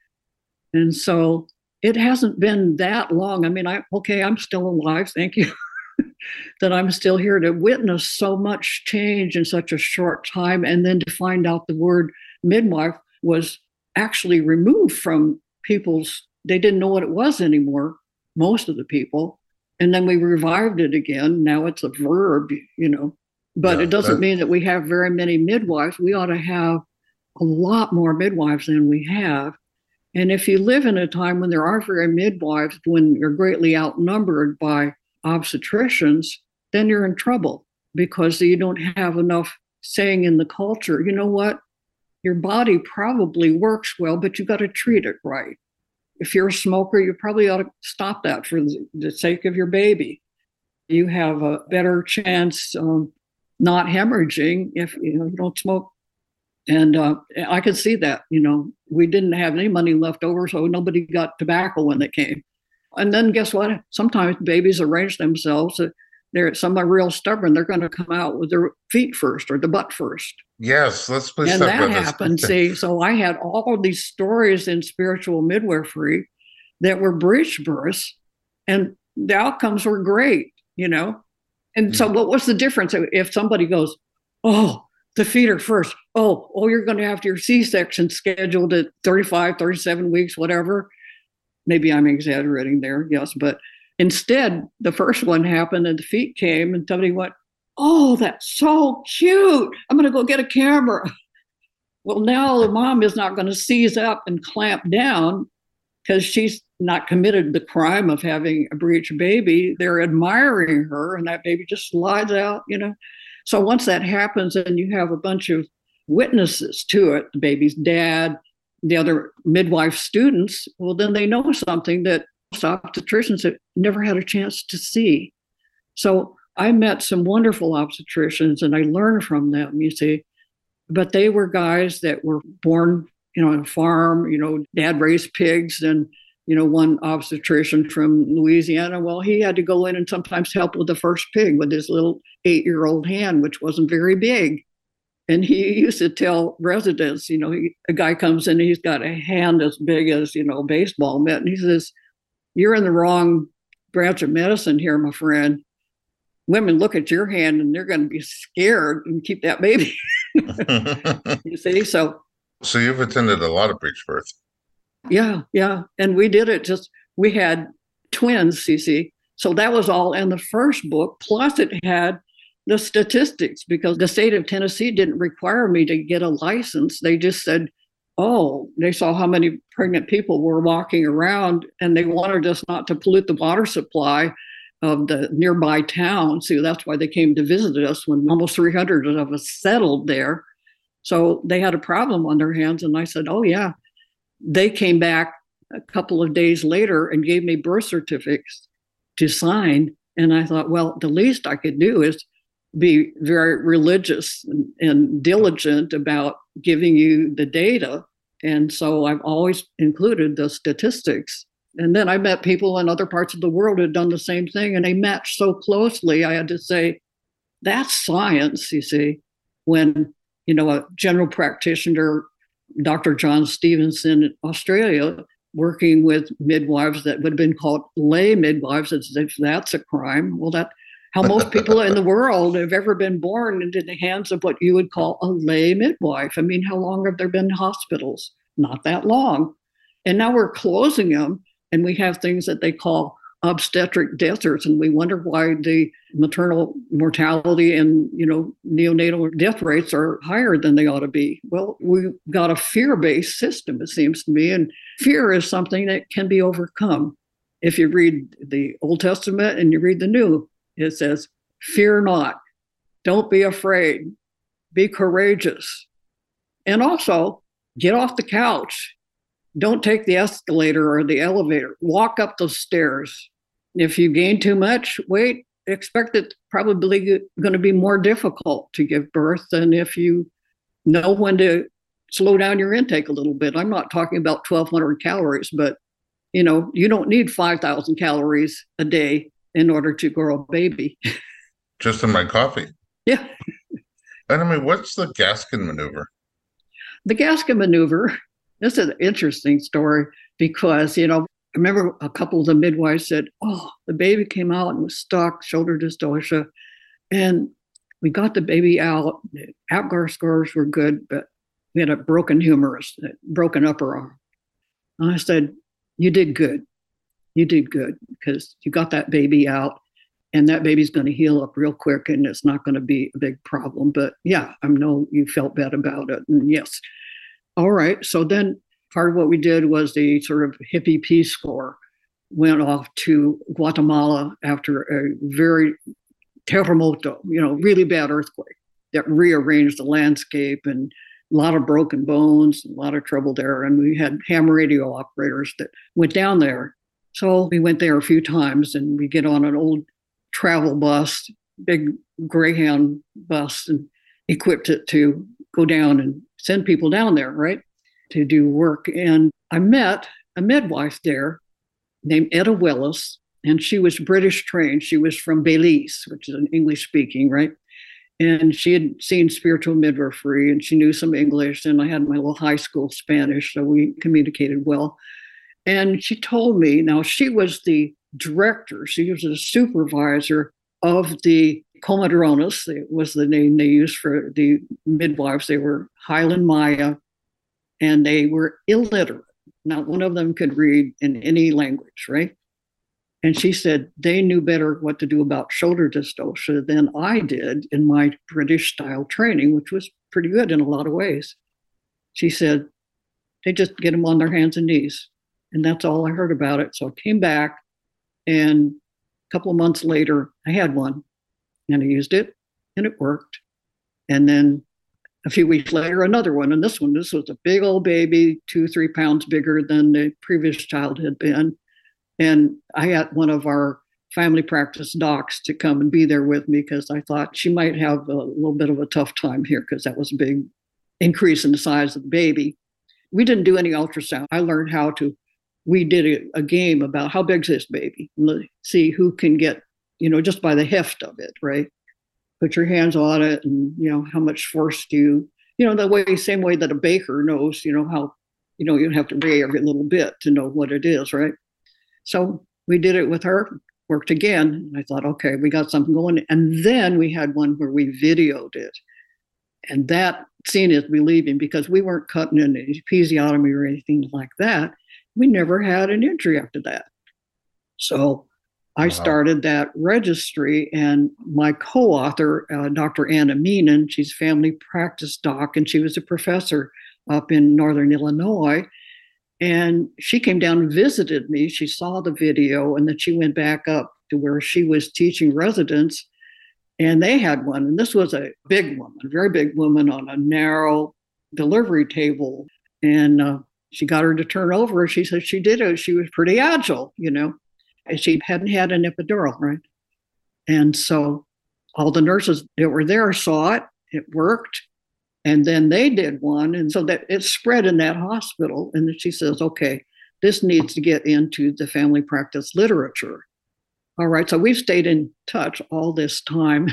And so it hasn't been that long. I mean, I'm still alive, thank you, that I'm still here to witness so much change in such a short time. And then to find out the word midwife was actually removed from they didn't know what it was anymore, most of the people. And then we revived it again. Now it's a verb, but it doesn't mean that we have very many midwives. We ought to have a lot more midwives than we have. And if you live in a time when there aren't very midwives, when you're greatly outnumbered by obstetricians, then you're in trouble because you don't have enough saying in the culture. You know what? Your body probably works well, but you got to treat it right. If you're a smoker, you probably ought to stop that for the sake of your baby. You have a better chance not hemorrhaging if you don't smoke. And I could see that, we didn't have any money left over, so nobody got tobacco when they came. And then guess what? Sometimes babies arrange themselves. Some are real stubborn. They're going to come out with their feet first or the butt first. Yes, let's please And talk that about this. happened. See, so I had all of these stories in spiritual midwifery that were breech births, and the outcomes were great, you know. And so, what was the difference if somebody goes, "Oh, the feeder first. Oh, you're going to have your C-section scheduled at 35, 37 weeks, whatever." Maybe I'm exaggerating there, yes, but instead, the first one happened, and the feet came, and somebody went, "Oh, that's so cute. I'm going to go get a camera." Well, now the mom is not going to seize up and clamp down because she's not committed the crime of having a breech baby. They're admiring her, and that baby just slides out, you know. So once that happens, and you have a bunch of witnesses to it, the baby's dad, the other midwife students, well, then they know something that obstetricians have never had a chance to see. So I met some wonderful obstetricians, and I learned from them, you see. But they were guys that were born, on a farm. Dad raised pigs, and one obstetrician from Louisiana, well, he had to go in and sometimes help with the first pig with his little 8-year-old hand, which wasn't very big. And he used to tell residents, a guy comes in, he's got a hand as big as, a baseball mitt. And he says, "You're in the wrong branch of medicine here, my friend. Women look at your hand and they're going to be scared and keep that baby." You see, so you've attended a lot of breech birth. Yeah. And we did it we had twins, you see. So that was all in the first book. Plus it had the statistics, because the state of Tennessee didn't require me to get a license. They just said, they saw how many pregnant people were walking around, and they wanted us not to pollute the water supply of the nearby town. So that's why they came to visit us when almost 300 of us settled there. So they had a problem on their hands. And I said, "Oh, yeah." They came back a couple of days later and gave me birth certificates to sign. And I thought, well, the least I could do is be very religious and diligent about giving you the data. And so I've always included the statistics. And then I met people in other parts of the world who had done the same thing, and they matched so closely. I had to say, that's science, you see, when, a general practitioner, Dr. John Stevenson in Australia, working with midwives that would have been called lay midwives, as if that's a crime. Well, that's how most people in the world have ever been born into the hands of what you would call a lay midwife. I mean, how long have there been hospitals? Not that long. And now we're closing them, and we have things that they call obstetric deaths, and we wonder why the maternal mortality and neonatal death rates are higher than they ought to be. Well, we've got a fear-based system, it seems to me, and fear is something that can be overcome. If you read the Old Testament and you read the New, it says, "Fear not, don't be afraid, be courageous," and also get off the couch. Don't take the escalator or the elevator. Walk up those stairs. If you gain too much weight, expect it's probably going to be more difficult to give birth than if you know when to slow down your intake a little bit. I'm not talking about 1,200 calories, but you don't need 5,000 calories a day in order to grow a baby. Just in my coffee. Yeah. And I mean, what's the Gaskin maneuver? The Gaskin maneuver. This is an interesting story because, I remember a couple of the midwives said, the baby came out and was stuck, shoulder dystocia. And we got the baby out. The Apgar scores were good, but we had a broken humerus, a broken upper arm. And I said, "You did good. You did good, because you got that baby out, and that baby's going to heal up real quick, and it's not going to be a big problem." But yeah, I know you felt bad about it. And yes. All right. So then part of what we did was the sort of hippie Peace Corps went off to Guatemala after a very terremoto, really bad earthquake that rearranged the landscape, and a lot of broken bones, a lot of trouble there. And we had ham radio operators that went down there. So we went there a few times, and we get on an old travel bus, big Greyhound bus, and equipped it to go down and send people down there, right, to do work. And I met a midwife there named Etta Willis, and she was British trained. She was from Belize, which is an English speaking, right? And she had seen spiritual midwifery and she knew some English. And I had my little high school Spanish, so we communicated well. And she told me, now she was the director, she was the supervisor of the comadronas, was the name they used for the midwives. They were Highland Maya and they were illiterate. Not one of them could read in any language, right? And she said they knew better what to do about shoulder dystocia than I did in my British style training, which was pretty good in a lot of ways. She said they just get them on their hands and knees. And that's all I heard about it. So I came back, and a couple of months later, I had one and I used it and it worked. And then a few weeks later, another one. And this was a big old baby, 2-3 pounds bigger than the previous child had been. And I got one of our family practice docs to come and be there with me because I thought she might have a little bit of a tough time here because that was a big increase in the size of the baby. We didn't do any ultrasound. I learned we did a game about how big's this baby, and see who can get, just by the heft of it, right? Put your hands on it and, how much force do you, same way that a baker knows, how, you have to weigh every little bit to know what it is, right? So we did it with her, worked again. And I thought, okay, we got something going. And then we had one where we videoed it. And that seeing is believing because we weren't cutting in any episiotomy or anything like that. We never had an injury after that. So I started that registry, and my co-author, Dr. Anna Meenan, she's family practice doc, and she was a professor up in Northern Illinois. And she came down and visited me. She saw the video, and then she went back up to where she was teaching residents, and they had one. And this was a big woman, a very big woman on a narrow delivery table. And she got her to turn over. She said she did it. She was pretty agile, and she hadn't had an epidural, right? And so all the nurses that were there saw it. It worked. And then they did one. And so that it spread in that hospital. And then she says, okay, this needs to get into the family practice literature. All right. So we've stayed in touch all this time.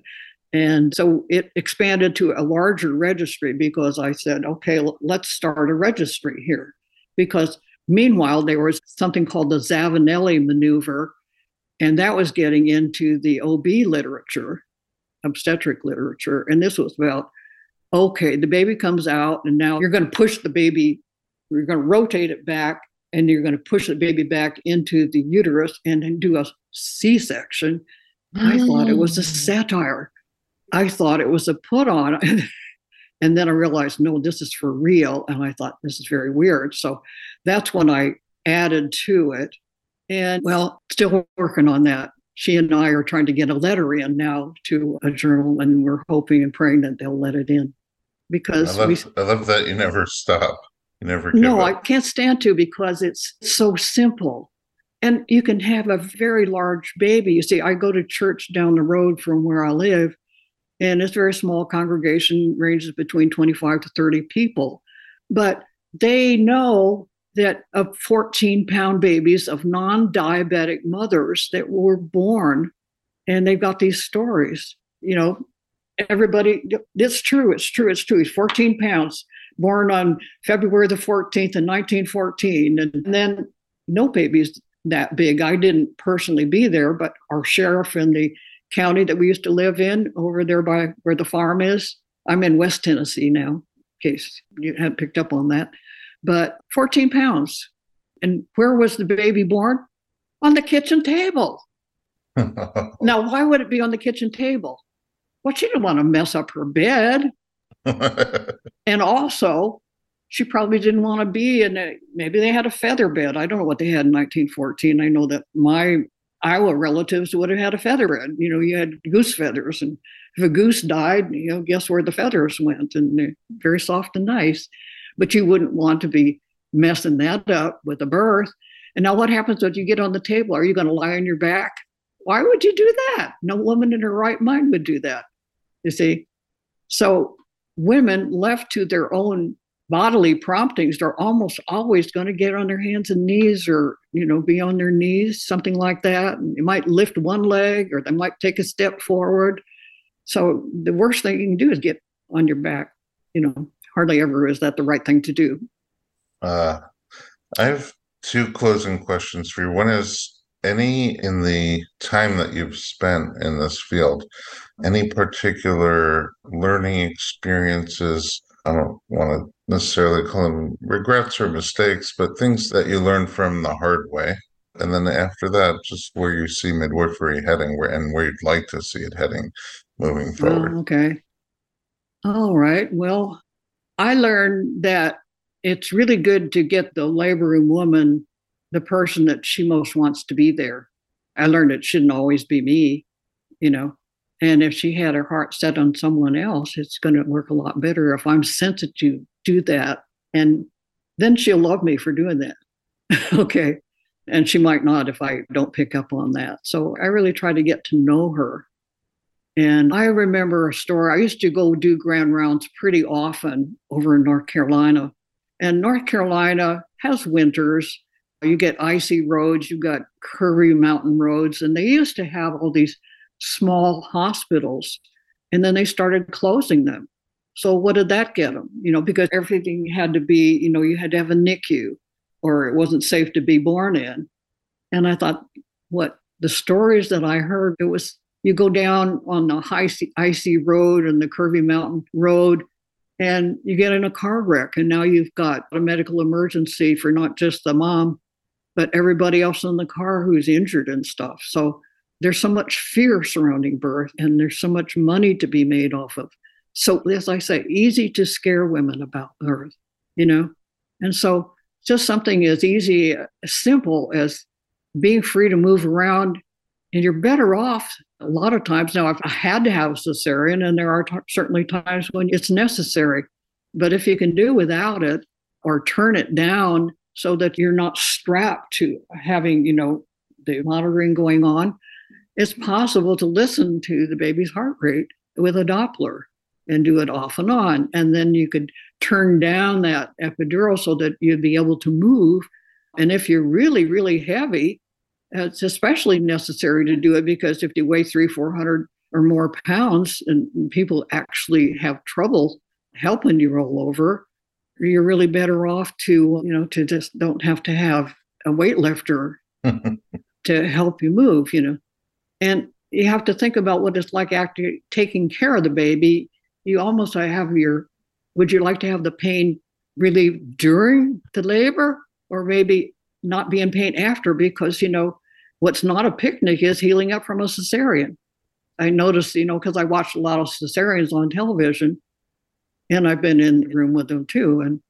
And so it expanded to a larger registry because I said, okay, let's start a registry here. Because meanwhile, there was something called the Zavanelli maneuver. And that was getting into the OB literature, obstetric literature. And this was about, okay, the baby comes out and now you're going to push the baby, you're going to rotate it back and you're going to push the baby back into the uterus and then do a C-section. I thought it was a satire. I thought it was a put on. And then I realized, no, this is for real. And I thought, this is very weird. So that's when I added to it. And well, still working on that. She and I are trying to get a letter in now to a journal, and we're hoping and praying that they'll let it in. Because I love that you never stop. You never give No, up. I can't stand to because it's so simple. And you can have a very large baby. You see, I go to church down the road from where I live, and it's a very small congregation, ranges between 25 to 30 people. But they know that of 14-pound babies of non-diabetic mothers that were born, and they've got these stories, everybody, it's true. He's 14 pounds, born on February the 14th in 1914. And then no baby's that big. I didn't personally be there, but our sheriff in the county that we used to live in over there by where the farm is, I'm in West Tennessee now, in case you hadn't picked up on that, but 14 pounds. And where was the baby born? On the kitchen table. Now, why would it be on the kitchen table? Well, she didn't want to mess up her bed. And also, she probably didn't want to be maybe they had a feather bed. I don't know what they had in 1914. I know that my Iowa relatives would have had a feather bed. You had goose feathers. And if a goose died, guess where the feathers went? And they're very soft and nice. But you wouldn't want to be messing that up with a birth. And now what happens when you get on the table? Are you going to lie on your back? Why would you do that? No woman in her right mind would do that, you see. So women left to their own bodily promptings, they're almost always going to get on their hands and knees or, be on their knees, something like that. And they might lift one leg or they might take a step forward. So the worst thing you can do is get on your back. Hardly ever is that the right thing to do. Uh, I have two closing questions for you. One is, any in the time that you've spent in this field, any particular learning experiences? I don't want to necessarily call them regrets or mistakes, but things that you learned from the hard way. And then after that, just where you see midwifery heading, where you'd like to see it heading moving forward. Okay. All right. Well, I learned that it's really good to get the laboring woman the person that she most wants to be there. I learned it shouldn't always be me, you know. And if she had her heart set on someone else, it's going to work a lot better if I'm sensitive to do that. And then she'll love me for doing that. Okay. And she might not if I don't pick up on that. So I really try to get to know her. And I remember a story. I used to go do grand rounds pretty often over in North Carolina. And North Carolina has winters. You get icy roads, you've got curvy mountain roads. And they used to have all these small hospitals. And then they started closing them. So what did that get them? Because everything had to be, you had to have a NICU or it wasn't safe to be born in. And I thought, what the stories that I heard, it was you go down on the icy road and the curvy mountain road and you get in a car wreck. And now you've got a medical emergency for not just the mom, but everybody else in the car who's injured and stuff. So there's so much fear surrounding birth and there's so much money to be made off of. So as I say, easy to scare women about birth, And so just something as easy, as simple as being free to move around. And you're better off a lot of times. Now, I've had to have a cesarean, and there are certainly times when it's necessary. But if you can do without it or turn it down so that you're not strapped to having, the monitoring going on, it's possible to listen to the baby's heart rate with a Doppler and do it off and on. And then you could turn down that epidural so that you'd be able to move. And if you're really, really heavy, it's especially necessary to do it because if you weigh 300-400 or more pounds and people actually have trouble helping you roll over, you're really better off to just don't have to have a weightlifter to help you move, And you have to think about what it's like actually taking care of the baby. You almost would you like to have the pain relieved during the labor or maybe not be in pain after? Because, what's not a picnic is healing up from a cesarean. I noticed, because I watched a lot of cesareans on television and I've been in the room with them too. And,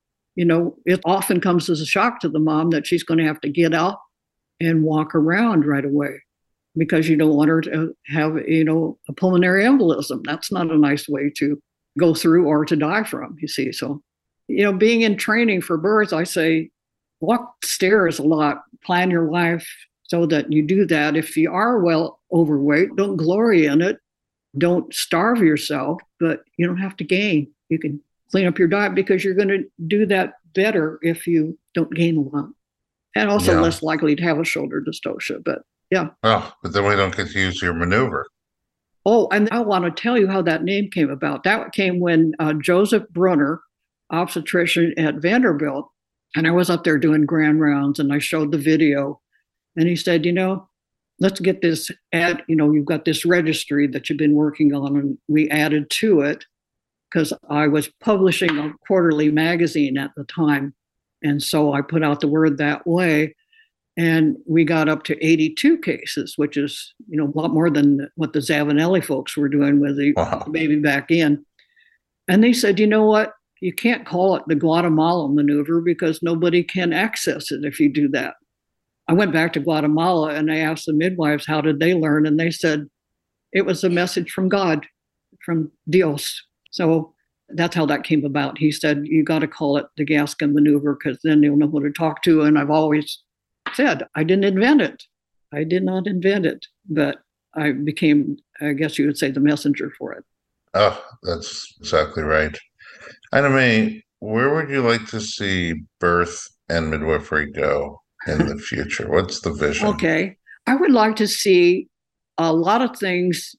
it often comes as a shock to the mom that she's going to have to get up and walk around right away because you don't want her to have, a pulmonary embolism. That's not a nice way to go through or to die from, you see. So, being in training for birth, I say, walk stairs a lot, plan your life so that you do that. If you are well overweight, don't glory in it. Don't starve yourself, but you don't have to gain. You can clean up your diet because you're going to do that better if you don't gain a lot. And also less likely to have a shoulder dystocia, but yeah. Oh, but then we don't get to use your maneuver. Oh, and I want to tell you how that name came about. That came when Joseph Brunner, obstetrician at Vanderbilt, and I was up there doing grand rounds and I showed the video. And he said, let's get this you've got this registry that you've been working on. And we added to it because I was publishing a quarterly magazine at the time. And so I put out the word that way. And we got up to 82 cases, which is, a lot more than what the Zavanelli folks were doing with the baby back in. And they said, you know what? You can't call it the Guatemala maneuver because nobody can access it if you do that. I went back to Guatemala and I asked the midwives, how did they learn? And they said, it was a message from God, from Dios. So that's how that came about. He said, you got to call it the Gaskin maneuver because then you'll know who to talk to. And I've always said, I didn't invent it. I did not invent it, but I became, I guess you would say, the messenger for it. Oh, that's exactly right. Anna Mae, where would you like to see birth and midwifery go in the future? What's the vision? Okay. I would like to see a lot of things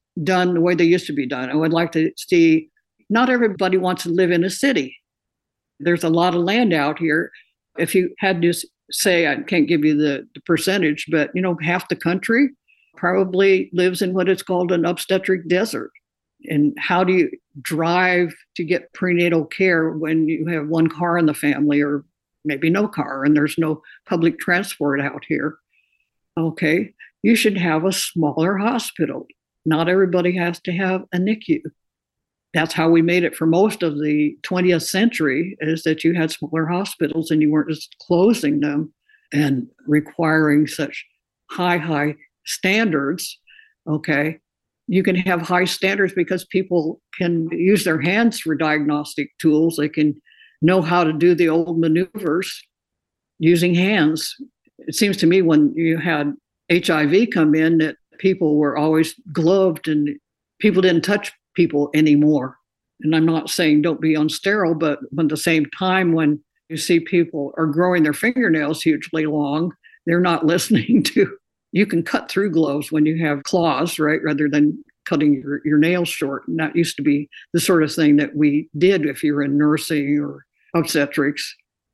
done the way they used to be done. I would like to see, not everybody wants to live in a city. There's a lot of land out here. If you had to say, I can't give you the percentage, but half the country probably lives in what is called an obstetric desert. And how do you drive to get prenatal care when you have one car in the family or maybe no car and there's no public transport out here? Okay, you should have a smaller hospital. Not everybody has to have a NICU. That's how we made it for most of the 20th century, is that you had smaller hospitals and you weren't just closing them and requiring such high standards. Okay, you can have high standards because people can use their hands for diagnostic tools. They can know how to do the old maneuvers using hands. It seems to me when you had HIV come in that people were always gloved and people didn't touch people anymore. And I'm not saying don't be unsterile, but at the same time, when you see people are growing their fingernails hugely long, they're not listening to, you can cut through gloves when you have claws, right? Rather than cutting your nails short. And that used to be the sort of thing that we did if you were in nursing or obstetrics.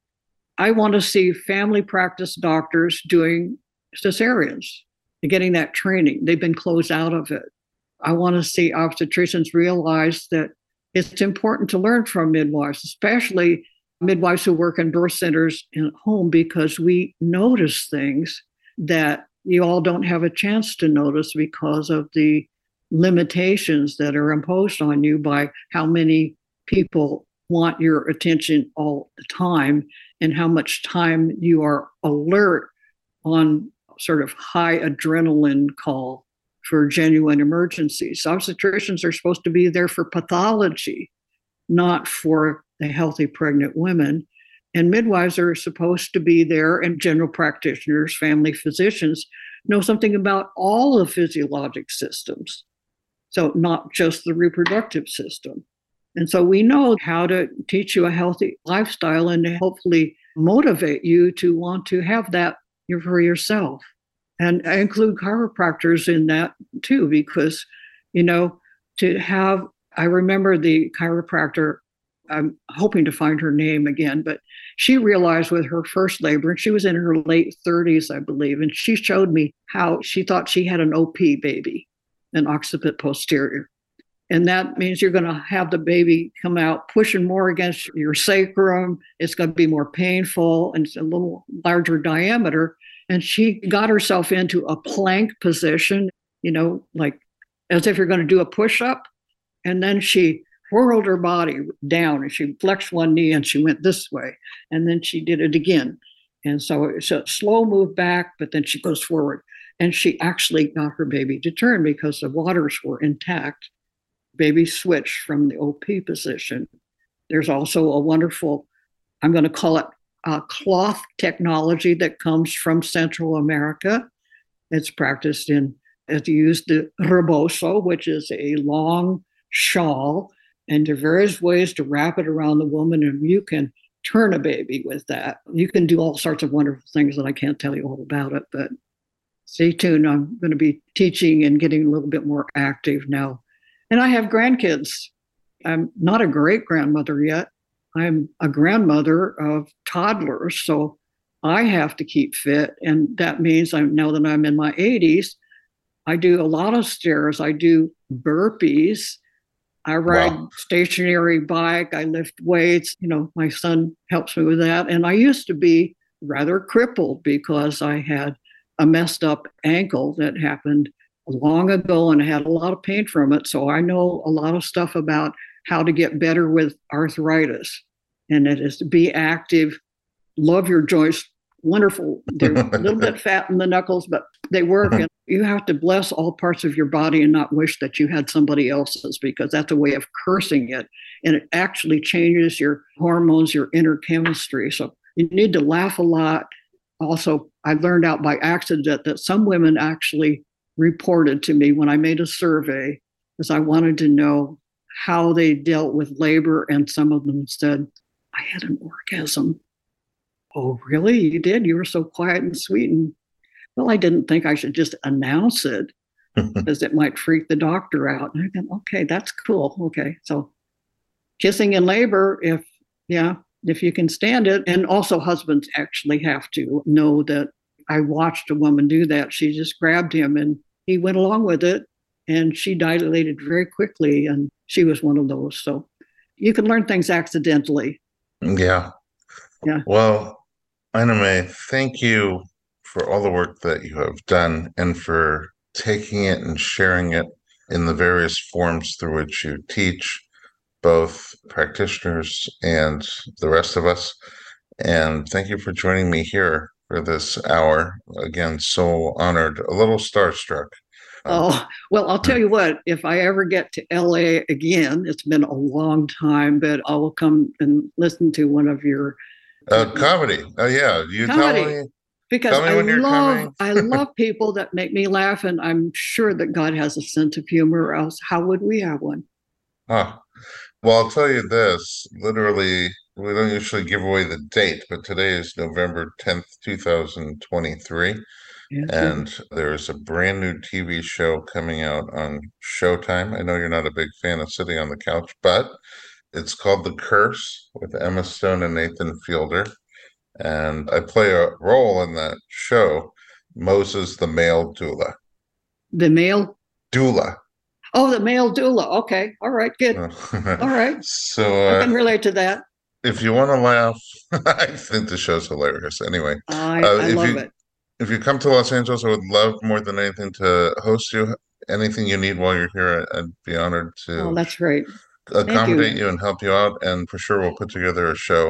I want to see family practice doctors doing cesareans and getting that training. They've been closed out of it. I want to see obstetricians realize that it's important to learn from midwives, especially midwives who work in birth centers and at home, because we notice things that you all don't have a chance to notice because of the limitations that are imposed on you by how many people want your attention all the time and how much time you are alert on sort of high adrenaline call for genuine emergencies. Obstetricians are supposed to be there for pathology, not for the healthy pregnant women. And midwives are supposed to be there, and general practitioners, family physicians, know something about all the physiologic systems. So not just the reproductive system. And so we know how to teach you a healthy lifestyle and to hopefully motivate you to want to have that for yourself. And I include chiropractors in that too, because, to have, I remember the chiropractor, I'm hoping to find her name again, but she realized with her first labor, and she was in her late 30s, I believe, and she showed me how she thought she had an OP baby, an occiput posterior. And that means you're going to have the baby come out pushing more against your sacrum. It's going to be more painful and it's a little larger diameter. And she got herself into a plank position, like as if you're going to do a push-up. And then she whirled her body down and she flexed one knee and she went this way. And then she did it again. And so it's a slow move back, but then she goes forward. And she actually got her baby to turn because the waters were intact. Baby switched from the OP position. There's also a wonderful, I'm going to call it cloth technology that comes from Central America. It's practiced it's used the rebozo, which is a long shawl, and there are various ways to wrap it around the woman, and you can turn a baby with that. You can do all sorts of wonderful things that I can't tell you all about it, but stay tuned. I'm going to be teaching and getting a little bit more active now. And I have grandkids. I'm not a great grandmother yet. I'm a grandmother of toddlers, so I have to keep fit. And that means now that I'm in my 80s, I do a lot of stairs. I do burpees. I ride stationary bike. I lift weights. My son helps me with that. And I used to be rather crippled because I had a messed up ankle that happened long ago and I had a lot of pain from it. So I know a lot of stuff about how to get better with arthritis. And it is to be active, love your joints. Wonderful. They're a little bit fat in the knuckles, but they work. And you have to bless all parts of your body and not wish that you had somebody else's, because that's a way of cursing it. And it actually changes your hormones, your inner chemistry. So you need to laugh a lot. Also, I learned out by accident that some women actually reported to me when I made a survey, because I wanted to know how they dealt with labor. And some of them said, I had an orgasm. Oh, really? You did? You were so quiet and sweet. And well, I didn't think I should just announce it. because it might freak the doctor out. And I go, okay, that's cool. Okay. So kissing in labor, if you can stand it. And also husbands actually have to know that I watched a woman do that. She just grabbed him and he went along with it and she dilated very quickly. And she was one of those. So you can learn things accidentally. Yeah. Yeah. Well, Ina May, thank you for all the work that you have done and for taking it and sharing it in the various forms through which you teach both practitioners and the rest of us. And thank you for joining me here for this hour. Again, so honored, a little starstruck. Well, I'll tell you what, if I ever get to LA again, it's been a long time, but I will come and listen to one of your comedy. Oh, yeah. You comedy. tell me. Because Tell me when you're coming. I love people that make me laugh, and I'm sure that God has a sense of humor, or else how would we have one? Huh. Well, I'll tell you this. Literally, we don't usually give away the date, but today is November 10th, 2023. Yes, And there is a brand new TV show coming out on Showtime. I know you're not a big fan of sitting on the couch, but it's called The Curse with Emma Stone and Nathan Fielder. And I play a role in that show, Moses the male doula. The male Doula. Oh, the male doula. Okay. All right. Good. All right. So I can relate to that. If you want to laugh, I think the show's hilarious. Anyway, I love it. If you come to Los Angeles, I would love more than anything to host you. Anything you need while you're here, I'd be honored to. Oh, that's great. Accommodate you and help you out, and for sure we'll put together a show.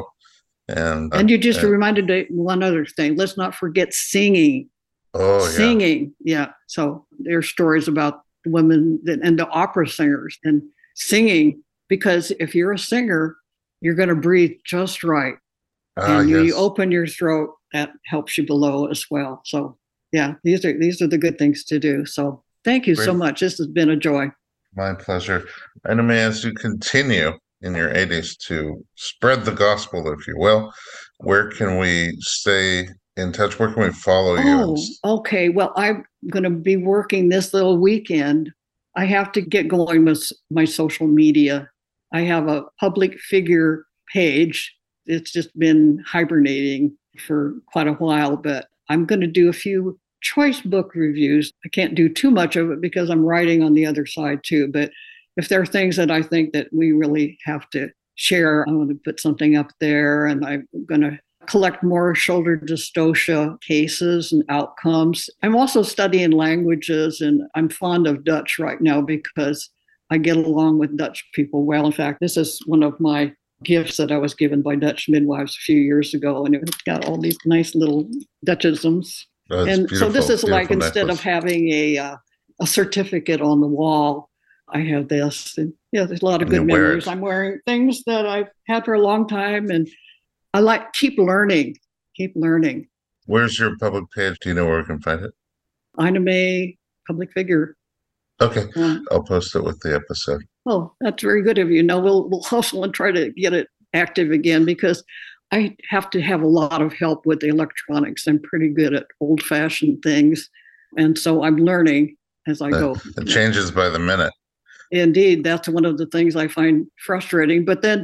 And you just reminded me one other thing. Let's not forget singing. Oh, singing. Yeah. So there's stories about women and the opera singers and singing, because if you're a singer, you're going to breathe just right. And you open your throat, that helps you below as well. So yeah, these are the good things to do. So thank you so much. This has been a joy. My pleasure. And as you continue in your 80s to spread the gospel, if you will, where can we stay in touch? Where can we follow you? Okay. Well, I'm going to be working this little weekend. I have to get going with my social media. I have a public figure page. It's just been hibernating for quite a while, but I'm going to do a few choice book reviews. I can't do too much of it because I'm writing on the other side too. But if there are things that I think that we really have to share, I'm going to put something up there, and I'm going to collect more shoulder dystocia cases and outcomes. I'm also studying languages, and I'm fond of Dutch right now because I get along with Dutch people well. In fact, this is one of my gifts that I was given by Dutch midwives a few years ago, and it's got all these nice little Dutchisms. And so this is like, instead of having a certificate on the wall, I have this. And yeah, there's a lot of good memories. I'm wearing things that I've had for a long time, and I keep learning. Where's your public page? Do you know where we can find it? Ina May, public figure. Okay, I'll post it with the episode. Oh, that's very good of you. No, we'll hustle and try to get it active again, because I have to have a lot of help with the electronics. I'm pretty good at old-fashioned things, and so I'm learning as I go. It changes by the minute. Indeed, that's one of the things I find frustrating. But then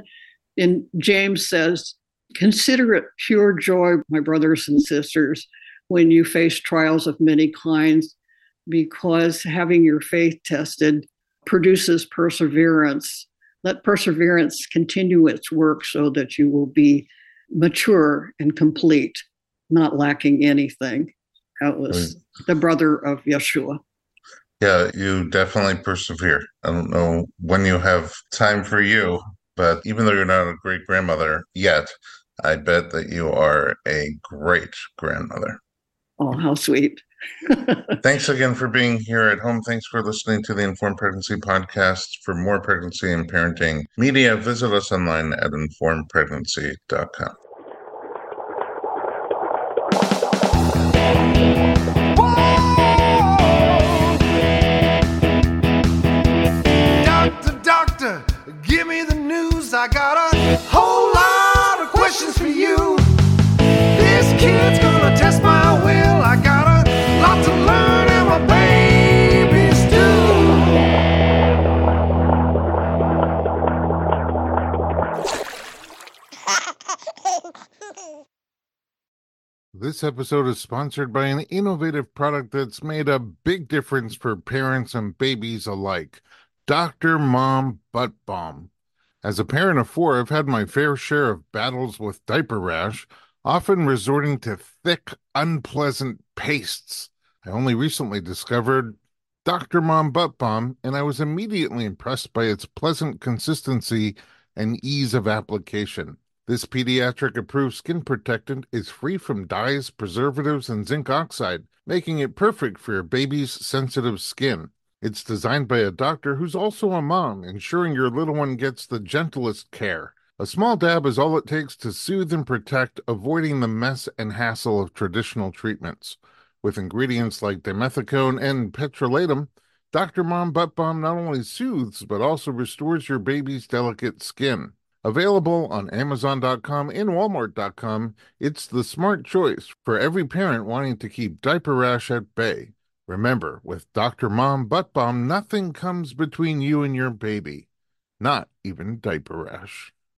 James says, consider it pure joy, my brothers and sisters, when you face trials of many kinds, because having your faith tested produces perseverance. Let perseverance continue its work so that you will be mature and complete, not lacking anything. That was the brother of Yeshua. Yeah, you definitely persevere. I don't know when you have time for you, but even though you're not a great grandmother yet, I bet that you are a great grandmother. Oh, how sweet. Thanks again for being here at home. Thanks for listening to the Informed Pregnancy Podcast. For more pregnancy and parenting media, visit us online at informedpregnancy.com. Doctor, give me the news. I got a whole lot of questions for you. This kid's gonna test my will. I got a lot to learn, and my baby's This episode is sponsored by an innovative product that's made a big difference for parents and babies alike. Dr. Mom Butt Balm. As a parent of 4, I've had my fair share of battles with diaper rash, often resorting to thick, unpleasant pastes. I only recently discovered Dr. Mom Butt Balm, and I was immediately impressed by its pleasant consistency and ease of application. This pediatric-approved skin protectant is free from dyes, preservatives, and zinc oxide, making it perfect for your baby's sensitive skin. It's designed by a doctor who's also a mom, ensuring your little one gets the gentlest care. A small dab is all it takes to soothe and protect, avoiding the mess and hassle of traditional treatments. With ingredients like dimethicone and petrolatum, Dr. Mom Butt Balm not only soothes, but also restores your baby's delicate skin. Available on Amazon.com and Walmart.com, it's the smart choice for every parent wanting to keep diaper rash at bay. Remember, with Dr. Mom Butt Balm, nothing comes between you and your baby, not even diaper rash.